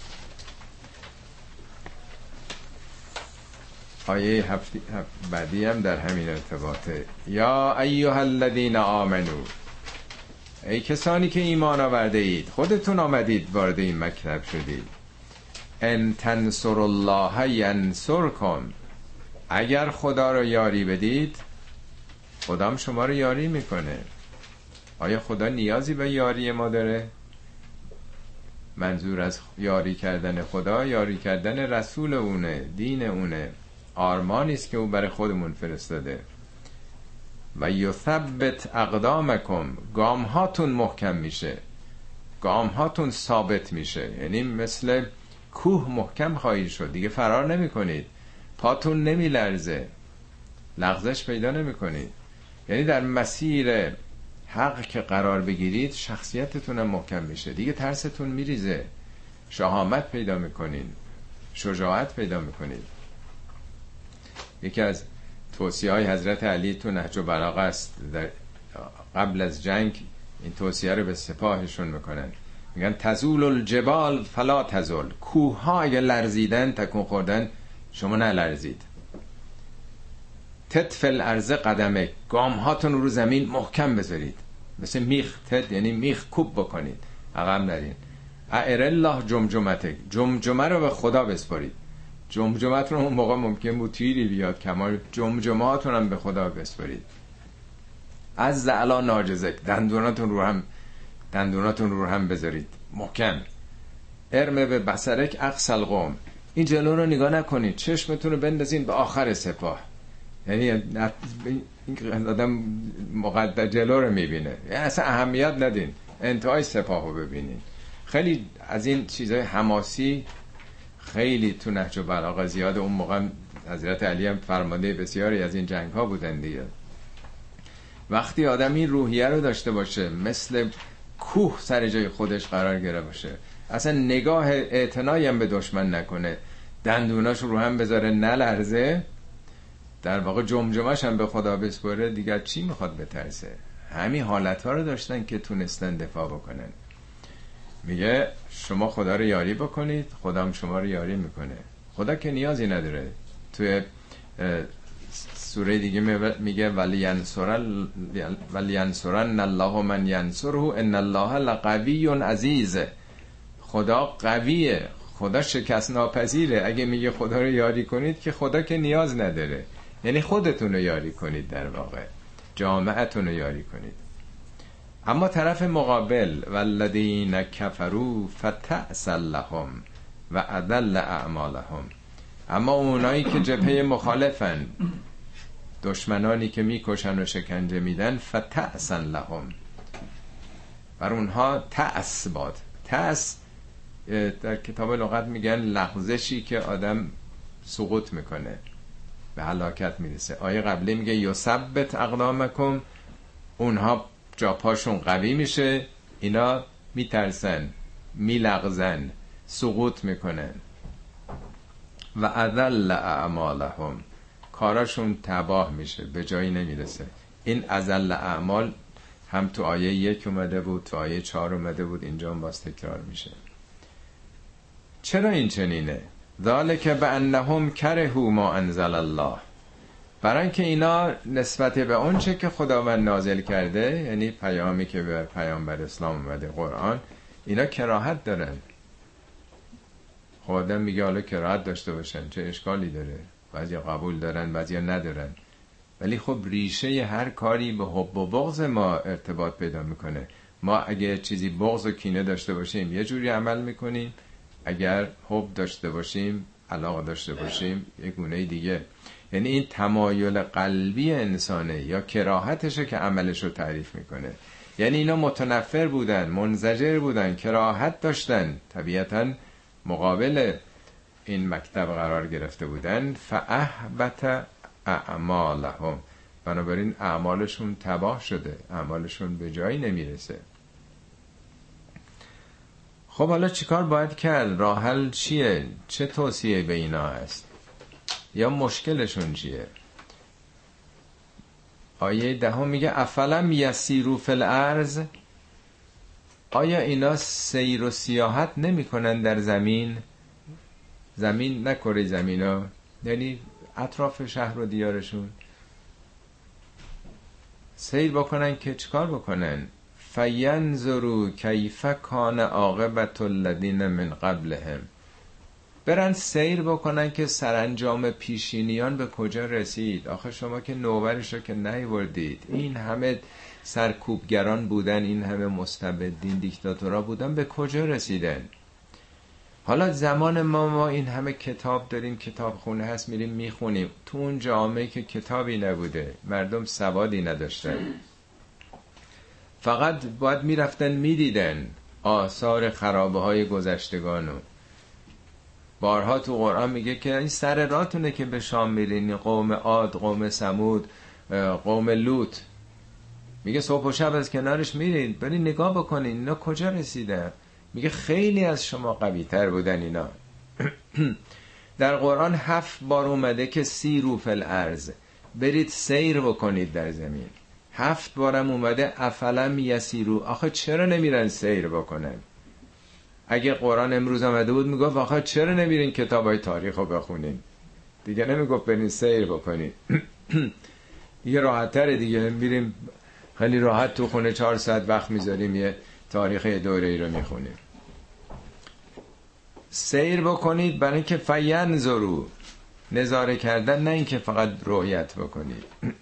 آیه هفتی هفت بعدی هم در همین ارتباطه. یا ایها الذین آمنو، ای کسانی که ایمان آورده اید، خودتون آمدید وارد این مکتب شدید. ان تنصروا الله ینصرکم، اگر خدا رو یاری بدید خدا شما رو یاری میکنه. آیا خدا نیازی به یاری ما داره؟ منظور از یاری کردن خدا، یاری کردن رسول اونه، دین اونه، آرمانی است که او برای خودمون فرستاده. و یثبت اقدامکم، گام هاتون محکم میشه، گام هاتون ثابت میشه، یعنی مثل کوه محکم خواهید شد، دیگه فرار نمی کنید، پاتون نمی لرزه، لغزش پیدا نمی کنید. یعنی در مسیر حق که قرار بگیرید شخصیتتون هم محکم میشه، دیگه ترستون میریزه، شهامت پیدا میکنید، شجاعت پیدا میکنید. یکی از توصیه های حضرت علی تو نهج البلاغه است، در قبل از جنگ این توصیه رو به سپاهشون میکنن، میگن تزول الجبال فلا تزول، کوه ها اگه لرزیدن، تکون خوردن، شما نلرزید. تطفل الارض قدمک، گام هاتون رو زمین محکم بذارید، مثل میخ، تد یعنی میخ کوب بکنید، عقب نرین. اعر الله جمجمتک، جمجمه رو به خدا بسپارید. جمجمت رو اون موقع ممکن بود تیری بیاد کمال، جمجمهاتون هم به خدا بسپارید. از زعلا ناجزک، دندوناتون رو هم دندوناتون رو هم بذارید محکم. ارمه به بصرک اقصل قوم، این جلو رو نگاه نکنید، چشمتون رو بندازین به آخر سپاه. یعنی این آدم مقدر جلو رو میبینه، یعنی اصلا اهمیت ندین، انتهای سپاه رو ببینین. خیلی از این چیزهای حماسی خیلی تو نهج البلاغه زیاد. اون موقع حضرت علی هم فرمانده بسیاری از این جنگ ها بودن دیگه. وقتی آدم این روحیه رو داشته باشه، مثل کوه سر جای خودش قرار گرفته باشه، اصلا نگاه اعتنایی هم به دشمن نکنه، دندوناش رو هم بذاره نلرزه، در واقع جمجمه‌ش هم به خدا بسپره، دیگر چی میخواد بترسه؟ همین حالتها رو داشتن که تونستن دفاع بکنن. میگه شما خدا رو یاری بکنید، خدا هم شما رو یاری میکنه. خدا که نیازی نداره. توی سوره دیگه میگه ولی ینصرن ولی ینصرن الله من ینصره ان الله لقوی عزیز. خدا قویه، خدا شکست ناپذیره. اگه میگه خدا رو یاری کنید که خدا که نیاز نداره، یعنی خودتون رو یاری کنید، در واقع جامعتون رو یاری کنید. اما طرف مقابل والذین کفروا فتأس لهم و اضل اعمالهم، اما اونایی که جبهه مخالفن، دشمنانی که میکشن و شکنجه میدن، فتأس لهم، بر اونها تأس باد. تأس در کتاب لغت میگن لغزشی که آدم سقوط میکنه، به هلاکت میرسه. آیه قبلی میگه یثبت اقدامکم، اونها جا پاشون قوی میشه، اینا میترسن، میلغزن، سقوط میکنن. و اذل اعمالهم، کاراشون تباه میشه، به جایی نمیرسه. این اذل اعمال هم تو آیه یک اومده بود، تو آیه چهار اومده بود، اینجا هم باز تکرار میشه. چرا این چنینه؟ ذالک بانهم کرهوا ما انزل الله، برای اینکه اینا نسبت به اون چه که خداوند نازل کرده، یعنی پیامی که به پیامبر اسلام اومده، قرآن، اینا کراهت دارن. خب آدم میگه حالا کراهت داشته باشن چه اشکالی داره؟ بعضی قبول دارن، بعضی ندارن. ولی خب ریشه هر کاری به حب و بغض ما ارتباط پیدا میکنه. ما اگه چیزی بغض و کینه داشته باشیم یه جوری عمل میکنیم، اگر حب داشته باشیم، علاقه داشته باشیم، یه گونه دیگه. یعنی این تمایل قلبی انسانه یا کراهتشه که عملش رو تعریف میکنه. یعنی اینا متنفر بودن، منزجر بودن، کراهت داشتن، طبیعتاً مقابل این مکتب قرار گرفته بودن. فاحبط اعمالهم، بنابراین اعمالشون تباه شده، اعمالشون به جایی نمیرسه. خب حالا چیکار باید کرد؟ راه حل چیه؟ چه توصیه به اینا هست؟ یا مشکلشون چیه؟ آیه دهم میگه افلم یسیروا فی الارض، آیا اینا سیر و سیاحت نمی کنن در زمین؟ زمین، نه کره زمین ها، یعنی اطراف شهر و دیارشون سیر بکنن که چیکار بکنن؟ فینظروا کیف کان عاقبت الذین من قبلهم، برن سیر بکنن که سرانجام پیشینیان به کجا رسید. آخه شما که نوبرش رو که نیوردید، این همه سرکوبگران بودن، این همه مستبدین دیکتاتورها بودن، به کجا رسیدن؟ حالا زمان ما ما این همه کتاب داریم، کتاب خونه هست، میریم میخونیم. تو اون جامعه که کتابی نبوده، مردم سوادی نداشتن، فقط باید میرفتن میدیدن آثار خرابه های گذشتگانو. بارها تو قرآن میگه که این سر راتونه که به شام میرین، قوم عاد، قوم ثمود، قوم لوط، میگه صبح و شب از کنارش میرین، برین نگاه بکنین اینا کجا رسیدن. میگه خیلی از شما قوی تر بودن اینا. در قرآن هفت بار اومده که سیروا فی الارض، برید سیر بکنید در زمین. هفت بارم اومده افلم یسیروا، آخه چرا نمیرن سیر بکنن؟ اگه قرآن امروز آمده بود میگفت آخه چرا نمیرین کتابای تاریخ رو بخونین؟ دیگه نمیگفت برین سیر بکنید. دیگه راحت تره دیگه، میریم خیلی راحت تو خونه چهار ساعت وقت میذاریم یه تاریخ دوره ای رو میخونیم. سیر بکنید برای اینکه فینظروا، نظاره کردن، نه اینکه فقط رؤیت بکنید.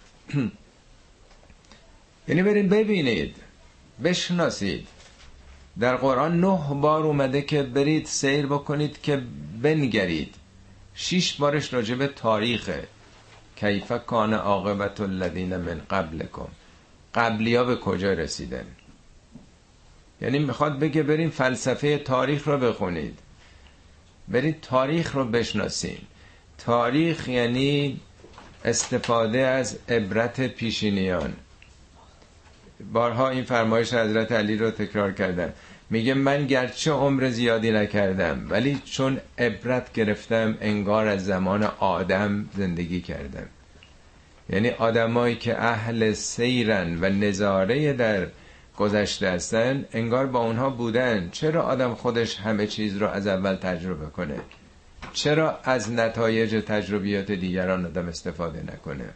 یعنی برید ببینید، بشناسید. در قرآن نه بار اومده که برید سیر بکنید که بنگرید. شش بارش راجع به تاریخه. کیف کان عاقبت الذین من قبلکم، قبلیا به کجا رسیدن. یعنی میخواد بگه بریم فلسفه تاریخ رو بخونید، برید تاریخ رو بشناسین. تاریخ یعنی استفاده از عبرت پیشینیان. بارها این فرمایش حضرت علی رو تکرار کردم، میگه من گرچه عمر زیادی نکردم ولی چون عبرت گرفتم انگار از زمان آدم زندگی کردم. یعنی آدمایی که اهل سیرن و نظاره در گذشته هستن انگار با اونها بودن. چرا آدم خودش همه چیز رو از اول تجربه کنه؟ چرا از نتایج تجربیات دیگران آدم استفاده نکنه؟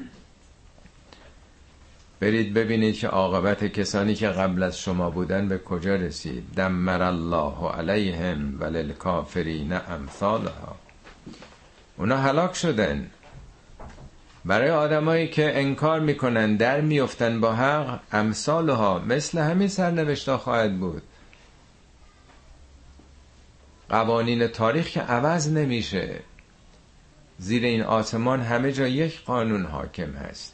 برید ببینید که عاقبت کسانی که قبل از شما بودن به کجا رسید. دمر الله علیهم وللکافرین امثالها. اونا هلاک شدن. برای آدمایی که انکار میکنن در میفتن با حق، امثالها مثل همین سرنوشتا خواهد بود. قوانین تاریخ که عوض نمیشه. زیر این آسمان همه جا یک قانون حاکم هست.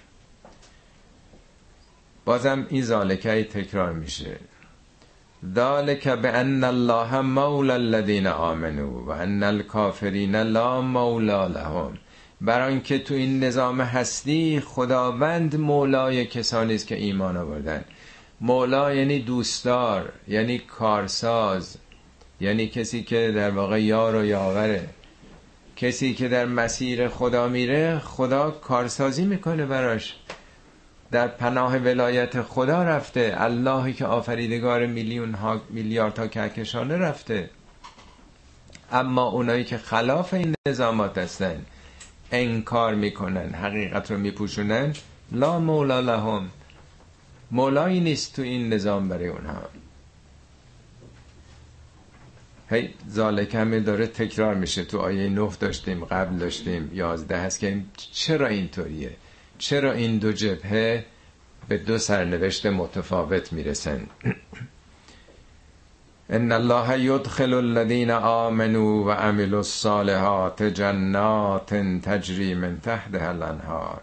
بازم این ذالکه تکرار میشه. ذالک بان الله مولا الذین آمنوا و ان الکافرین لا مولا لهم. برای اینکه تو این نظام هستی خداوند مولای کسانی است که ایمان آوردن. مولا یعنی دوستدار، یعنی کارساز، یعنی کسی که در واقع یار و یاوره. کسی که در مسیر خدا میره خدا کارسازی میکنه براش، در پناه ولایت خدا رفته. اللهی که آفریدگار میلیون ها میلیاردها کهکشانه رفته. اما اونایی که خلاف این نظامات هستن، انکار میکنن، حقیقت رو میپوشونن، لا مولا لهم، مولایی نیست تو این نظام برای اونها. هی ذالک همه داره تکرار میشه. تو آیه نه داشتیم، قبل داشتیم، یازده هست که چرا اینطوریه؟ چرا این دو جبهه به دو سرنوشت متفاوت میرسن؟ ان الله یدخل الذین آمنوا و عملوا الصالحات جنات تجری من تحتها الانهار.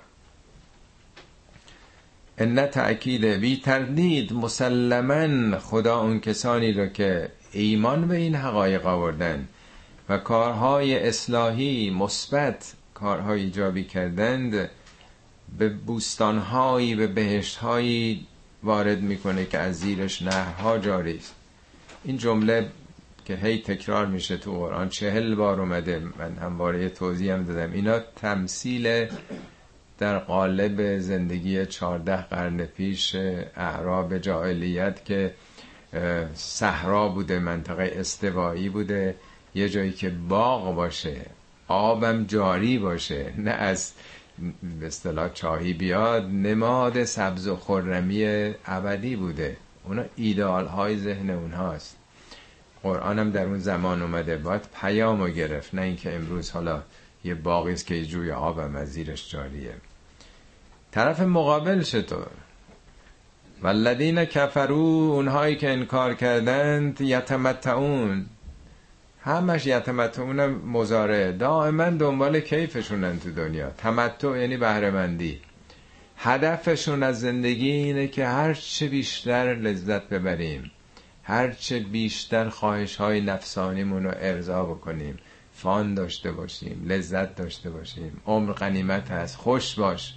ان تأکید بی تردید مسلماً خدا اون کسانی رو که ایمان به این حقایق آوردن و کارهای اصلاحی مثبت، کارهای ایجابی کردند، به بوستانهایی، به بهشتهایی وارد میکنه که از زیرش نهرها جاری است. این جمله که هی تکرار میشه تو قرآن، چهل بار اومده، من همواره توضیح هم دادم. اینا تمثیل در قالب زندگی چهارده قرن پیش اعراب جاهلیت که صحرا بوده، منطقه استوایی بوده، یه جایی که باغ باشه، آبم جاری باشه، نه از به اصطلاح چاهی بیاد، نماد سبز و خرمی ابدی بوده. اونا ایدئال های ذهن اونهاست. قرآن هم در اون زمان اومده، باید پیامو گرفت، نه اینکه امروز حالا یه باغی است که یه جوی آبم از زیرش جاریه. طرف مقابل چطور؟ والذین کفروا، اونهایی که انکار کردند، یتمتعون، همش یتمتعون مضارع، دائما دنبال کیفشونن تو دنیا. تمتع یعنی بهره‌مندی. هدفشون از زندگی اینه که هر چه بیشتر لذت ببریم، هر چه بیشتر خواهش‌های نفسانیمون رو ارضا بکنیم، فان داشته باشیم، لذت داشته باشیم، عمر غنیمت هست، خوش باش.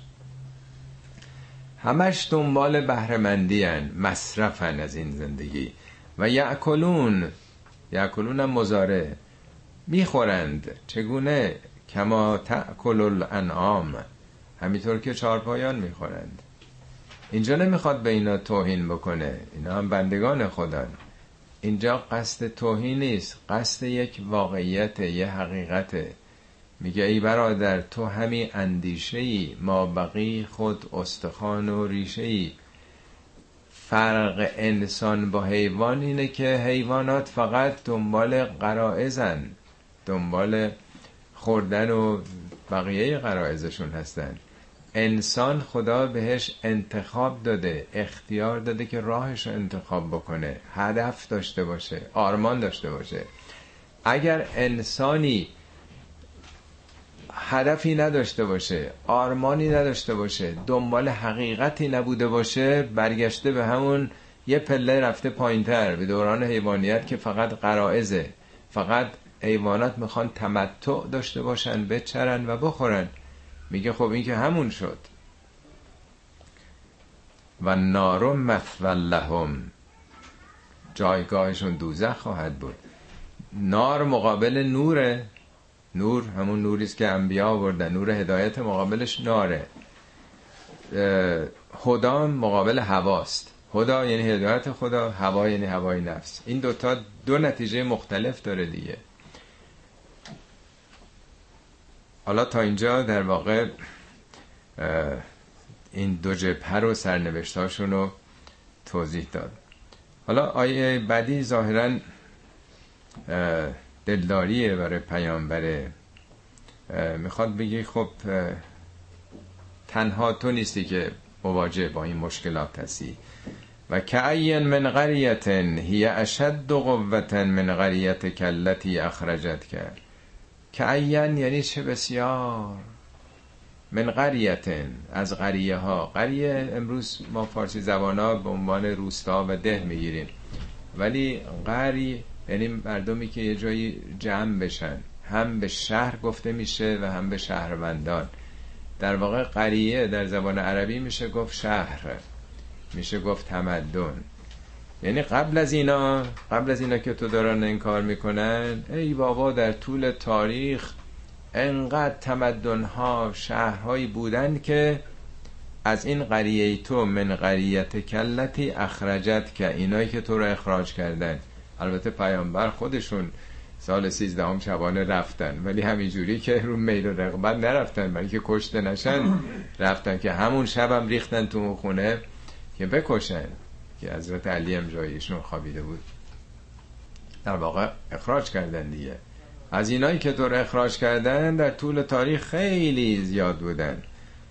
همش دنبال بهره‌مندی ان، مصرفن از این زندگی. و یأکلون، یأکلون هم مضارع، میخورند. چگونه؟ کما تأکل الانعام، همینطور که چارپایان میخورند. اینجا نمیخواد به اینا توهین بکنه، اینا هم بندگان خدان. اینجا قصد توهین نیست، قصد یک واقعیت، یه حقیقته. میگه ای برادر، تو همی اندیشه‌ای، ما بقی خود استخوان و ریشه‌ای. فرق انسان با حیوان اینه که حیوانات فقط دنبال غرایزن، دنبال خوردن و بقیه غرایزشون هستن. انسان خدا بهش انتخاب داده، اختیار داده که راهش رو انتخاب بکنه، هدف داشته باشه، آرمان داشته باشه. اگر انسانی هدفی نداشته باشه، آرمانی نداشته باشه، دنبال حقیقتی نبوده باشه، برگشته به همون یه پله رفته پایین‌تر، به دوران حیوانیت که فقط غرایزه. فقط حیوانات میخوان تمتع داشته باشن، بچرن و بخورن. میگه خب این که همون شد. و نار مثوی لهم، جایگاهشون دوزخ خواهد بود. نار مقابل نوره، نور همون نوریست که انبیا آوردن، نور هدایت مقابلش ناره. هدا مقابل هواست. هدا یعنی هدایت خدا، هوا یعنی هوای نفس. این دوتا دو نتیجه مختلف داره دیگه. حالا تا اینجا در واقع این دو جبهه رو سرنوشتاشون رو توضیح داد. حالا آیه بعدی ظاهراً دلداریه برای پیامبره. میخواد بگی خب تنها تو نیستی که مواجه با این مشکلات هستی. و کأین من قریة هی اشد قوة من قریتک التی اخرجتک. کأین یعنی چه بسیار. من قریة از قریه ها. قریه امروز ما فارسی زبانا به عنوان روستا و ده میگیریم، ولی قری یعنی مردمی که یه جایی جمع بشن. هم به شهر گفته میشه و هم به شهروندان. در واقع قریه در زبان عربی میشه گفت شهر، میشه گفت تمدن. یعنی قبل از اینا قبل از اینا که تو دارن این کار میکنن، ای بابا در طول تاریخ انقدر تمدن‌ها شهرهایی بودن که از این قریه تو من قریت کلتی اخرجت که اینایی که تو رو اخراج کردن. البته پیامبر خودشون سال سیزدهم شبانه رفتن، ولی همینجوری که رو میل و رغبت نرفتن، بلکه کشته نشن رفتن، که همون شبم ریختن تو خونه که بکشن، که حضرت علی هم جایشون خوابیده بود. در واقع اخراج کردن دیگه. از اینایی که تو رو اخراج کردن در طول تاریخ خیلی زیاد بودن.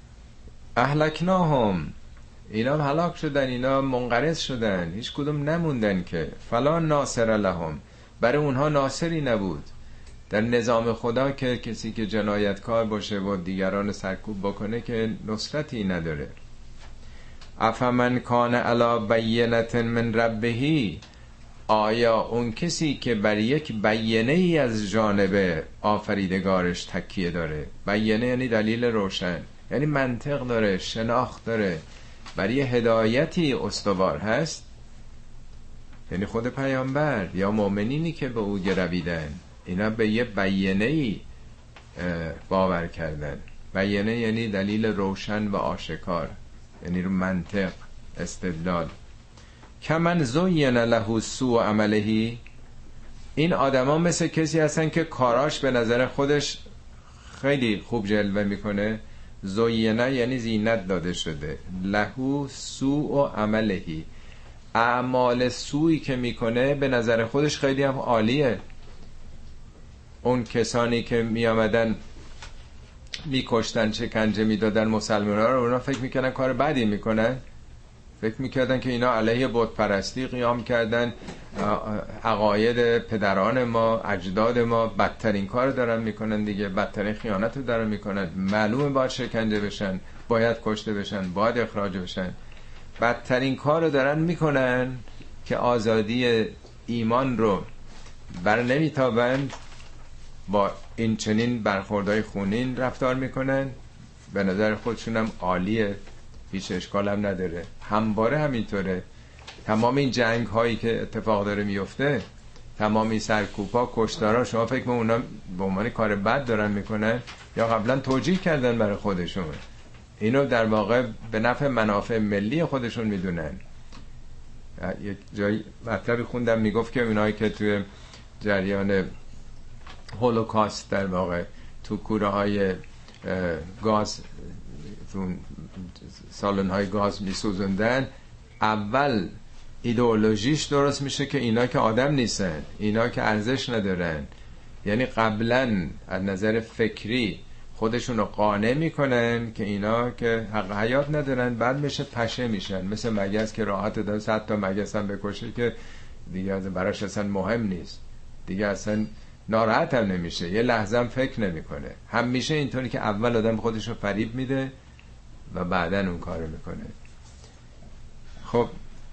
اهلکناهم، اینا هم هلاک شدن، اینا منقرض شدن، هیچ کدوم نموندن که. فلا ناصر لهم، برای اونها ناصری نبود. در نظام خدا که کسی که جنایتکار باشه و دیگران سرکوب بکنه که نصرتی نداره. افمن کان علی بینة من ربه، آیا اون کسی که بر یک بیانه ای از جانب آفریدگارش تکیه داره، بیانه یعنی دلیل روشن، یعنی منطق داره، شناخت داره، بر یه هدایتی استوار هست، یعنی خود پیامبر یا مؤمنینی که به او گرویدن، اینا به یه بیانه ای باور کردن. بیانه یعنی دلیل روشن و آشکار، یعنی رو منطق، استدلال. کمن زین له سوء عمله، این آدما مثل کسی هستن که کاراش به نظر خودش خیلی خوب جلوه میکنه. زینه یعنی زینت داده شده. له سوء عمله، اعمال سوئی که میکنه به نظر خودش خیلی هم عالیه. اون کسانی که میامدن میکشتن، شکنجه میدادن مسلمان ها رو، اونا فکر میکنن کار بدی میکنن، فکر میکردن که اینا علیه بت پرستی قیام کردن، عقاید پدران ما، اجداد ما، بدترین کار دارن میکنن دیگه، بدترین خیانت رو دارن میکنن. معلومه باید شکنجه بشن، باید کشته بشن، باید اخراج بشن. بدترین کار رو دارن میکنن که آزادی ایمان رو بر نمیتابند، با این چنین برخوردهای خونین رفتار میکنن. به نظر خودشون هم عالیه، هیچ اشکال هم نداره. همواره همینطوره. تمام این جنگ هایی که اتفاق داره میفته، تمام این سرکوبا، کشتارا، شما فکر کنید اونا به عنوان کار بد دارن میکنن یا قبلا توجیه کردن برای خودشون؟ اینو در واقع به نفع منافع ملی خودشون میدونن. یک جایی مطلبی خوندم میگفت که اونایی که توی جریان هولوکاست در واقع تو کوره های گاز، سالن های گاز میسوزندن، اول ایدئولوژیش درست میشه که اینا که آدم نیستن، اینا که ارزش ندارن. یعنی قبلا از نظر فکری خودشون رو قانع میکنن که اینا که حق حیات ندارن، بعد میشه پشه میشن، مثل مگس که راحت داره صد تا مگس هم بکشه که دیگه از براش اصلا مهم نیست، دیگه اصلا ناراحت هم نمیشه، یه لحظه هم فکر نمیکنه. همیشه اینطوری که اول آدم خودش رو فریب میده و بعدن اون کارو میکنه. خب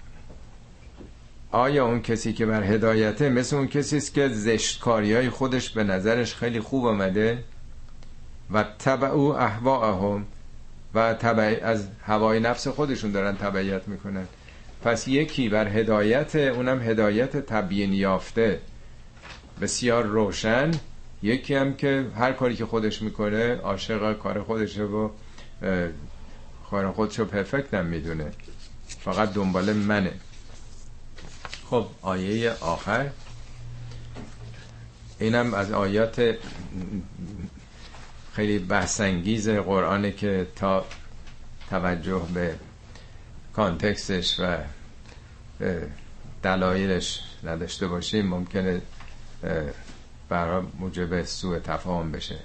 آیا اون کسی که بر هدایته مثل اون کسی است که زشتکاریای خودش به نظرش خیلی خوب آمده و تبعوا اهواءهم، و تبع از هوای نفس خودشون دارن تبعیت میکنن؟ پس یکی بر هدایت، اونم هدایت تبیین یافته، بسیار روشن، یکی هم که هر کاری که خودش میکنه عاشق کار خودشه و کار خودشو پرفکت هم میدونه، فقط دنبال منه. خب آیه آخر اینم از آیات خیلی بحث‌انگیز قرآنه که تا توجه به کانتکستش و دلایلش نداشته باشیم ممکنه برای موجب سوء تفاهم بشه.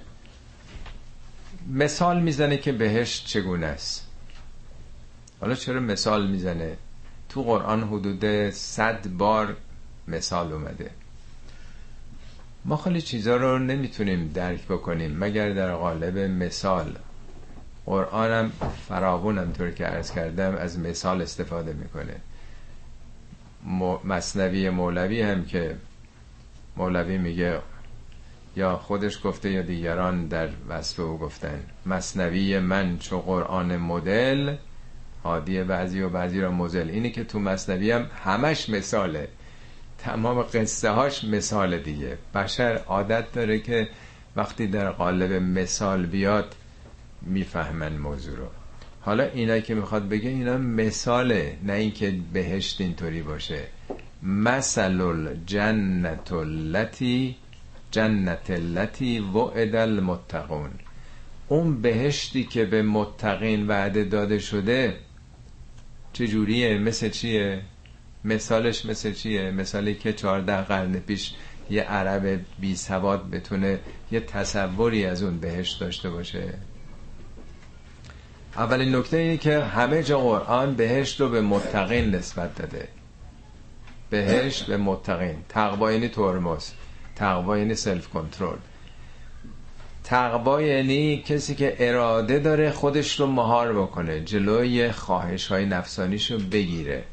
مثال میزنه که بهشت چگونه است. حالا چرا مثال میزنه؟ تو قرآن حدود صد بار مثال اومده. ما خیلی چیزا رو نمیتونیم درک بکنیم مگر در قالب مثال. قرآنم فراوونم طور که عرض کردم از مثال استفاده میکنه. مثنوی مولوی هم که مولوی میگه یا خودش گفته یا دیگران در وصف او گفتن، مثنوی من چو قرآن مدل، هادی بعضی و بعضی را مزل. اینه که تو مثنوی هم همش مثاله، تمام قصه هاش مثال دیگه. بشر عادت داره که وقتی در قالب مثال بیاد میفهمن موضوع رو. حالا اینا که میخواد بگه اینا مثاله، نه اینکه بهشت اینطوری باشه. مثل الجنت التي جنت التي وعد المتقون، اون بهشتی که به متقین وعده داده شده چجوریه؟ مثل چیه؟ مثالش مثل چیه؟ مثالی که چهارده قرن پیش یه عرب بی سواد بتونه یه تصوری از اون بهشت داشته باشه. اولین نکته اینه که همه جا قرآن بهشت رو به متقین نسبت داده. بهشت به متقین. تقوا یعنی ترمز، تقوا یعنی سلف کنترل. تقوا یعنی کسی که اراده داره خودش رو مهار بکنه، جلوی خواهش های نفسانیش رو بگیره،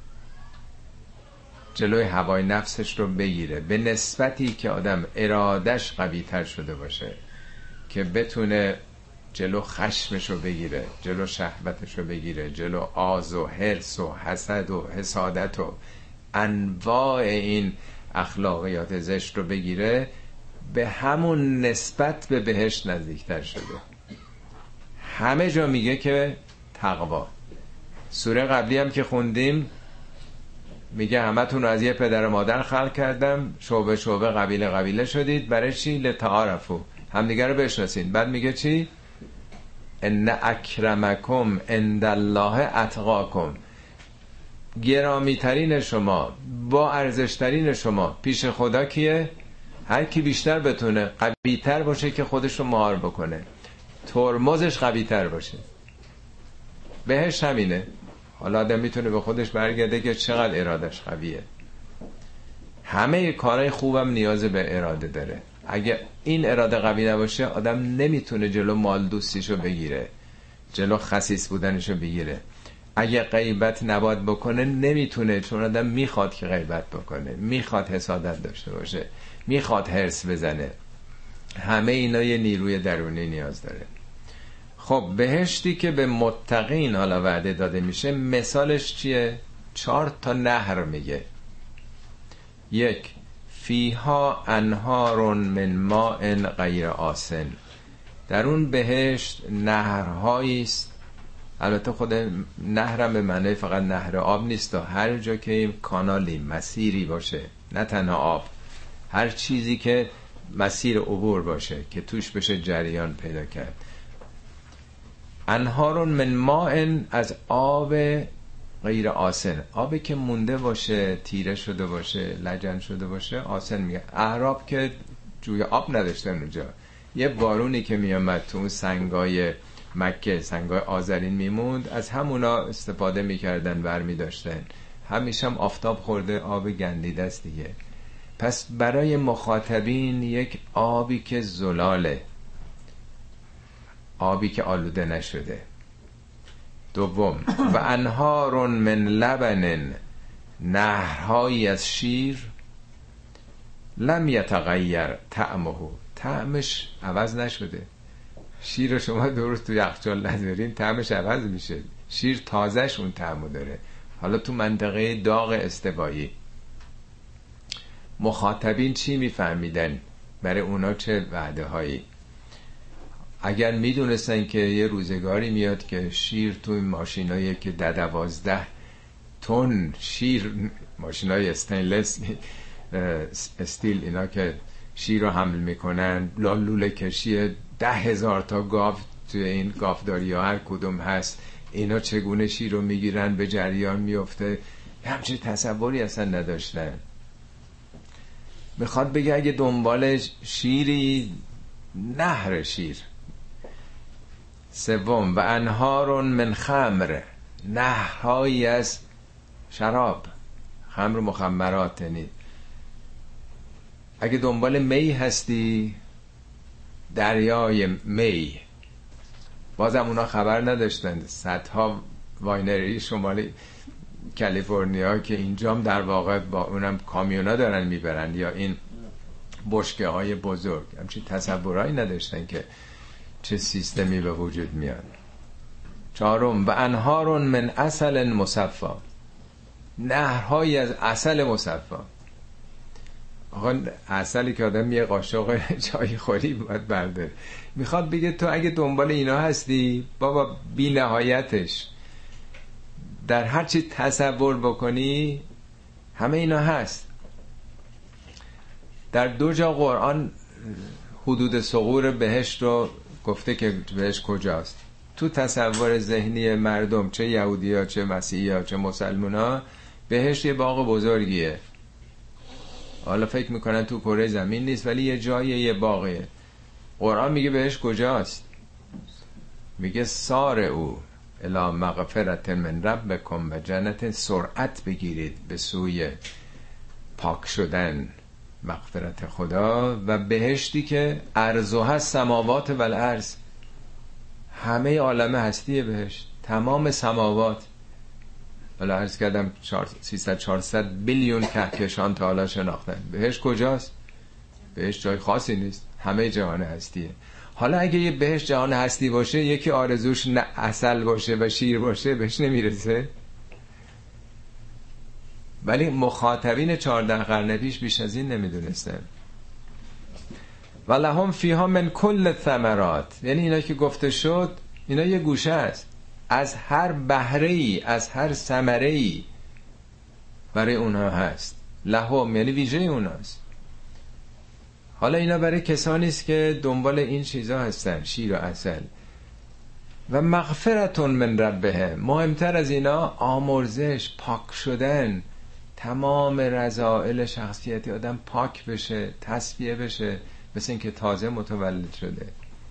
جلوی هوای نفسش رو بگیره، به نسبتی که آدم ارادش قوی تر شده باشه که بتونه جلو خشمش رو بگیره، جلو شهوتش رو بگیره، جلو آز و حرص و حسد و حسادت و انواع این اخلاقیات زشت رو بگیره، به همون نسبت به بهشت نزدیکتر شده. همه جا میگه که تقوا. سوره قبلی هم که خوندیم میگه همتون از یه پدر و مادر خلق کردم، شعبه شعبه قبیله قبیله شدید. برای چی؟ لتعارفوا، همدیگه رو بشناسین. بعد میگه چی؟ ان اکرمکم عند الله اتقاکم، گرامی ترین شما، با ارزش ترین شما پیش خدا کیه؟ هر کی بیشتر بتونه قوی تر باشه که خودش رو مهار بکنه، ترمزش قوی تر باشه. بهش همینه. حالا آدم میتونه به خودش برگرده که چقدر ارادش قویه. همه کارهای خوبم نیاز به اراده داره. اگه این اراده قوی نباشه آدم نمیتونه جلو مال دوستیشو بگیره، جلو خسیس بودنشو بگیره. اگه غیبت نباید بکنه نمیتونه، چون آدم میخواد که غیبت بکنه، میخواد حسادت داشته باشه، میخواد حرص بزنه. همه اینا یه نیروی درونی نیاز داره. خب بهشتی که به متقین حالا وعده داده میشه مثالش چیه؟ چهار تا نهر میگه. یک، فیها انهار من ماء غیر آسن، در اون بهشت نهرهایی است. البته خود نهرم به معنی فقط نهر آب نیست، هر جا که کانالی مسیری باشه، نه تنها آب، هر چیزی که مسیر عبور باشه که توش بشه جریان پیدا کرد. انهار من ماء، از آب غیر آسن، آبی که مونده باشه، تیره شده باشه، لجن شده باشه آسن میگه. اعراب که جوی آب نداشتن اونجا، یه بارونی که میامد تو اون سنگای مکه، سنگای آذرین میموند، از همونا استفاده میکردن، برمی داشتن. همیشه هم آفتاب خورده، آب گندیده است دیگه. پس برای مخاطبین یک آبی که زلاله، آبی که آلوده نشده. دوم، و انهار من لبن، نهرهایی از شیر، لم یتغیر طعمه، طعمش عوض نشده. شیر شما درست تو یخچال نذارین طعمش عوض میشه، شیر تازهش اون طعمو داره. حالا تو منطقه داغ استوایی مخاطبین چی میفهمیدن؟ برای اونا چه وعده هایی. اگر میدونستن که یه روزگاری میاد که شیر تو این ماشینایی که ده دوازده تن شیر، ماشینای استینلس استیل اینا که شیر رو حمل میکنن، لوله کشی ده هزار تا گاو توی این گاوداری ها هر کدوم هست، اینا چگونه شیر رو میگیرن به جریان میفته، همچین تصوری اصلا نداشتن. میخواد بگه اگه دنبال شیری، نهر شیر. سوم و انهار من خمر، نهرهایی از شراب، خمر مخمرات. یعنی اگه دنبال می هستی، دریای می. بازم اونا خبر نداشتند صدها واینری شمالی کالیفرنیا که اینجام در واقع با اونم کامیونا دارن میبرن، یا این بشکه های بزرگ، همچین تصورایی نداشتن که چه سیستمی به وجود میاد. چهارم و انهار من عسل مصفا، نهرهایی از عسل مصفا. آقا عسلی که آدم یه قاشق چای خوری باید برده. میخواد بگه تو اگه دنبال اینا هستی بابا، بی نهایتش در هر چی تصور بکنی همه اینا هست. در دو جا قرآن حدود ثغور بهشت رو گفته که بهشت کجاست. تو تصور ذهنی مردم، چه یهودی ها چه مسیحی ها چه مسلمان ها، بهشت یه باغ بزرگیه. حالا فکر میکنن تو کره زمین نیست، ولی یه جایه، یه باغیه. قرآن میگه بهشت کجاست؟ میگه سار او الی مغفرت من ربکم و جنت، سرعت بگیرید به سوی پاک شدن، مغفرت خدا و بهشتی که عرضها السماوات و الارض، همه عالم هستی بهشت، تمام سماوات. حالا عرض کردم سیصد چهارصد بیلیون کهکشان تا حالا شناختن. بهشت کجاست؟ بهشت جای خاصی نیست، همه جهان هستیه. حالا اگه یه بهشت جهان هستی باشه، یکی آرزوش نه عسل باشه و شیر باشه، بهش نمیرسه. ولی مخاطبین چهارده قرن پیش بیش از این نمیدونستن. و لهم فیها من کل الثمرات، یعنی اینا که گفته شد، اینا یه گوشه است از هر بهره‌ای، از هر ثمره‌ای برای اونها هست. لهم یعنی ویژه اوناست. حالا اینا برای کسانی است که دنبال این چیزا هستن، شیر و عسل. و مغفرتون من ربهم، مهمتر از اینا آمرزش، پاک شدن، تمام رذائل شخصیتی آدم پاک بشه، تصفیه بشه، مثل این که تازه متولد شده.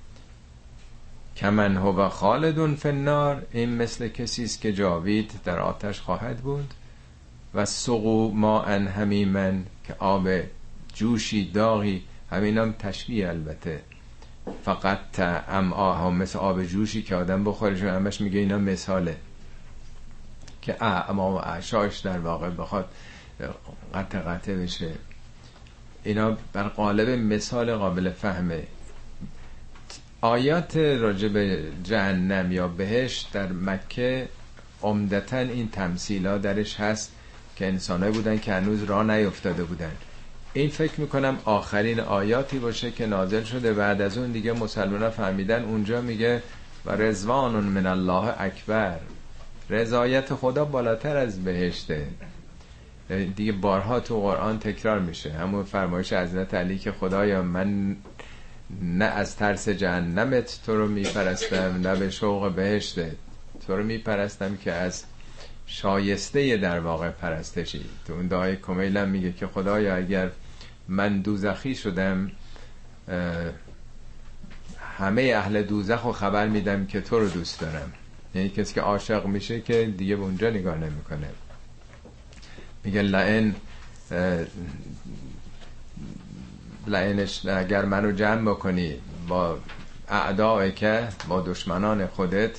کمن هو خالدون فی النار، این مثل کسی است که جاوید در آتش خواهد بود. و سقوا ماء حمیما، که آب جوشی داغی، همینم تشبیه البته، فقط امعاها، مثل آب جوشی که آدم بخوره، چون همش میگه اینا مثاله که اما و اعشاش در واقع بخواد قطع قطع بشه. اینا بر قالب مثال قابل فهمه. آیات راجع به جهنم یا بهشت در مکه عمدتاً این تمثیلا درش هست که انسانایی بودن که هنوز راه نیفتاده بودن. این فکر میکنم آخرین آیاتی باشه که نازل شده. بعد از اون دیگه مسلمان‌ها فهمیدن. اونجا میگه و رضوان من الله اکبر، رضایت خدا بالاتر از بهشته. دیگه بارها تو قرآن تکرار میشه همون فرمایش حضرت علی که خدایا من نه از ترس جهنمت تو رو میپرستم، نه به شوق بهشتت، تو رو میپرستم که از شایسته در واقع پرستشی. تو اون دعای کمیل هم میگه که خدایا اگر من دوزخی شدم، همه اهل دوزخ رو خبر میدم که تو رو دوست دارم. یعنی کسی که عاشق میشه که دیگه به اونجا نگاه نمیکنه. میگه لئن لئنش اگر منو جمع بکنی با اعداء که با دشمنان خودت،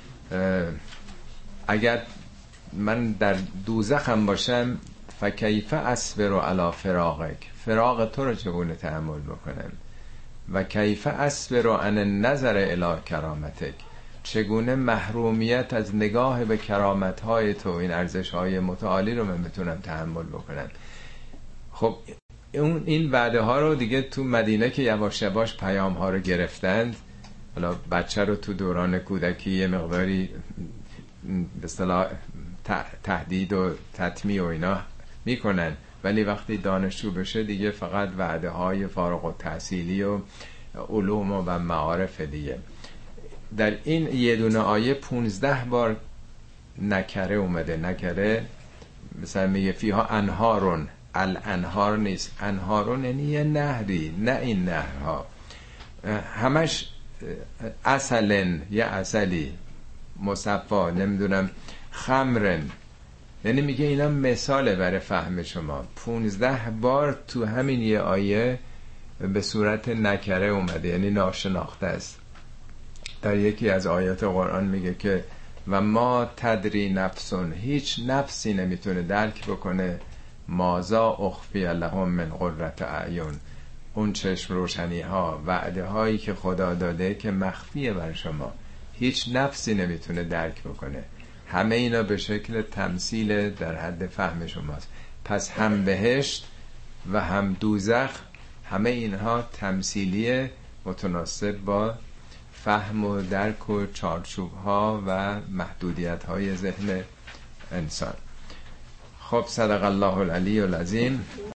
اگر من در دوزخم باشم، فکیف اصبر علی فراقک، فراق تو رو چگونه تحمل بکنم، و کیف اصبر عن النظر الی کرامتک، چگونه محرومیت از نگاه به کرامت‌های تو، این ارزش‌های متعالی رو من بتونم تحمل بکنم. خب اون این وعده ها رو دیگه تو مدینه که یواش یواش پیام ها رو گرفتند، حالا بچه رو تو دوران کودکی یه مقداری به اصطلاح تهدید و تطمیع و اینا میکنن، ولی وقتی دانشجو بشه دیگه فقط وعده های فارغ التحصیلی و علوم و معارف دیگه. در این یه دونه آیه پونزده بار نکره اومده. نکره مثلا میگه فیها انهارون، الانهار نیست، انهارون یعنی یه نهری، نه این نهرها همش اصلن، یه اصلی، مصفا، نمیدونم خمرن، یعنی میگه اینا مثاله برای فهم شما. پونزده بار تو همین یه آیه به صورت نکره اومده، یعنی ناشناخته است. در یکی از آیات قرآن میگه که و ما تدری نفسون، هیچ نفسی نمیتونه درک بکنه مازا اخفی لهم من قرة اعین، اون چشم روشنی ها، وعده هایی که خدا داده که مخفیه بر شما، هیچ نفسی نمیتونه درک بکنه. همه اینا به شکل تمثیل در حد فهم شماست. پس هم بهشت و هم دوزخ، همه اینها تمثیلیه، متناسب با فهم و درک و چارچوب ها و محدودیت های ذهن انسان. خب صدق الله العلی العظیم.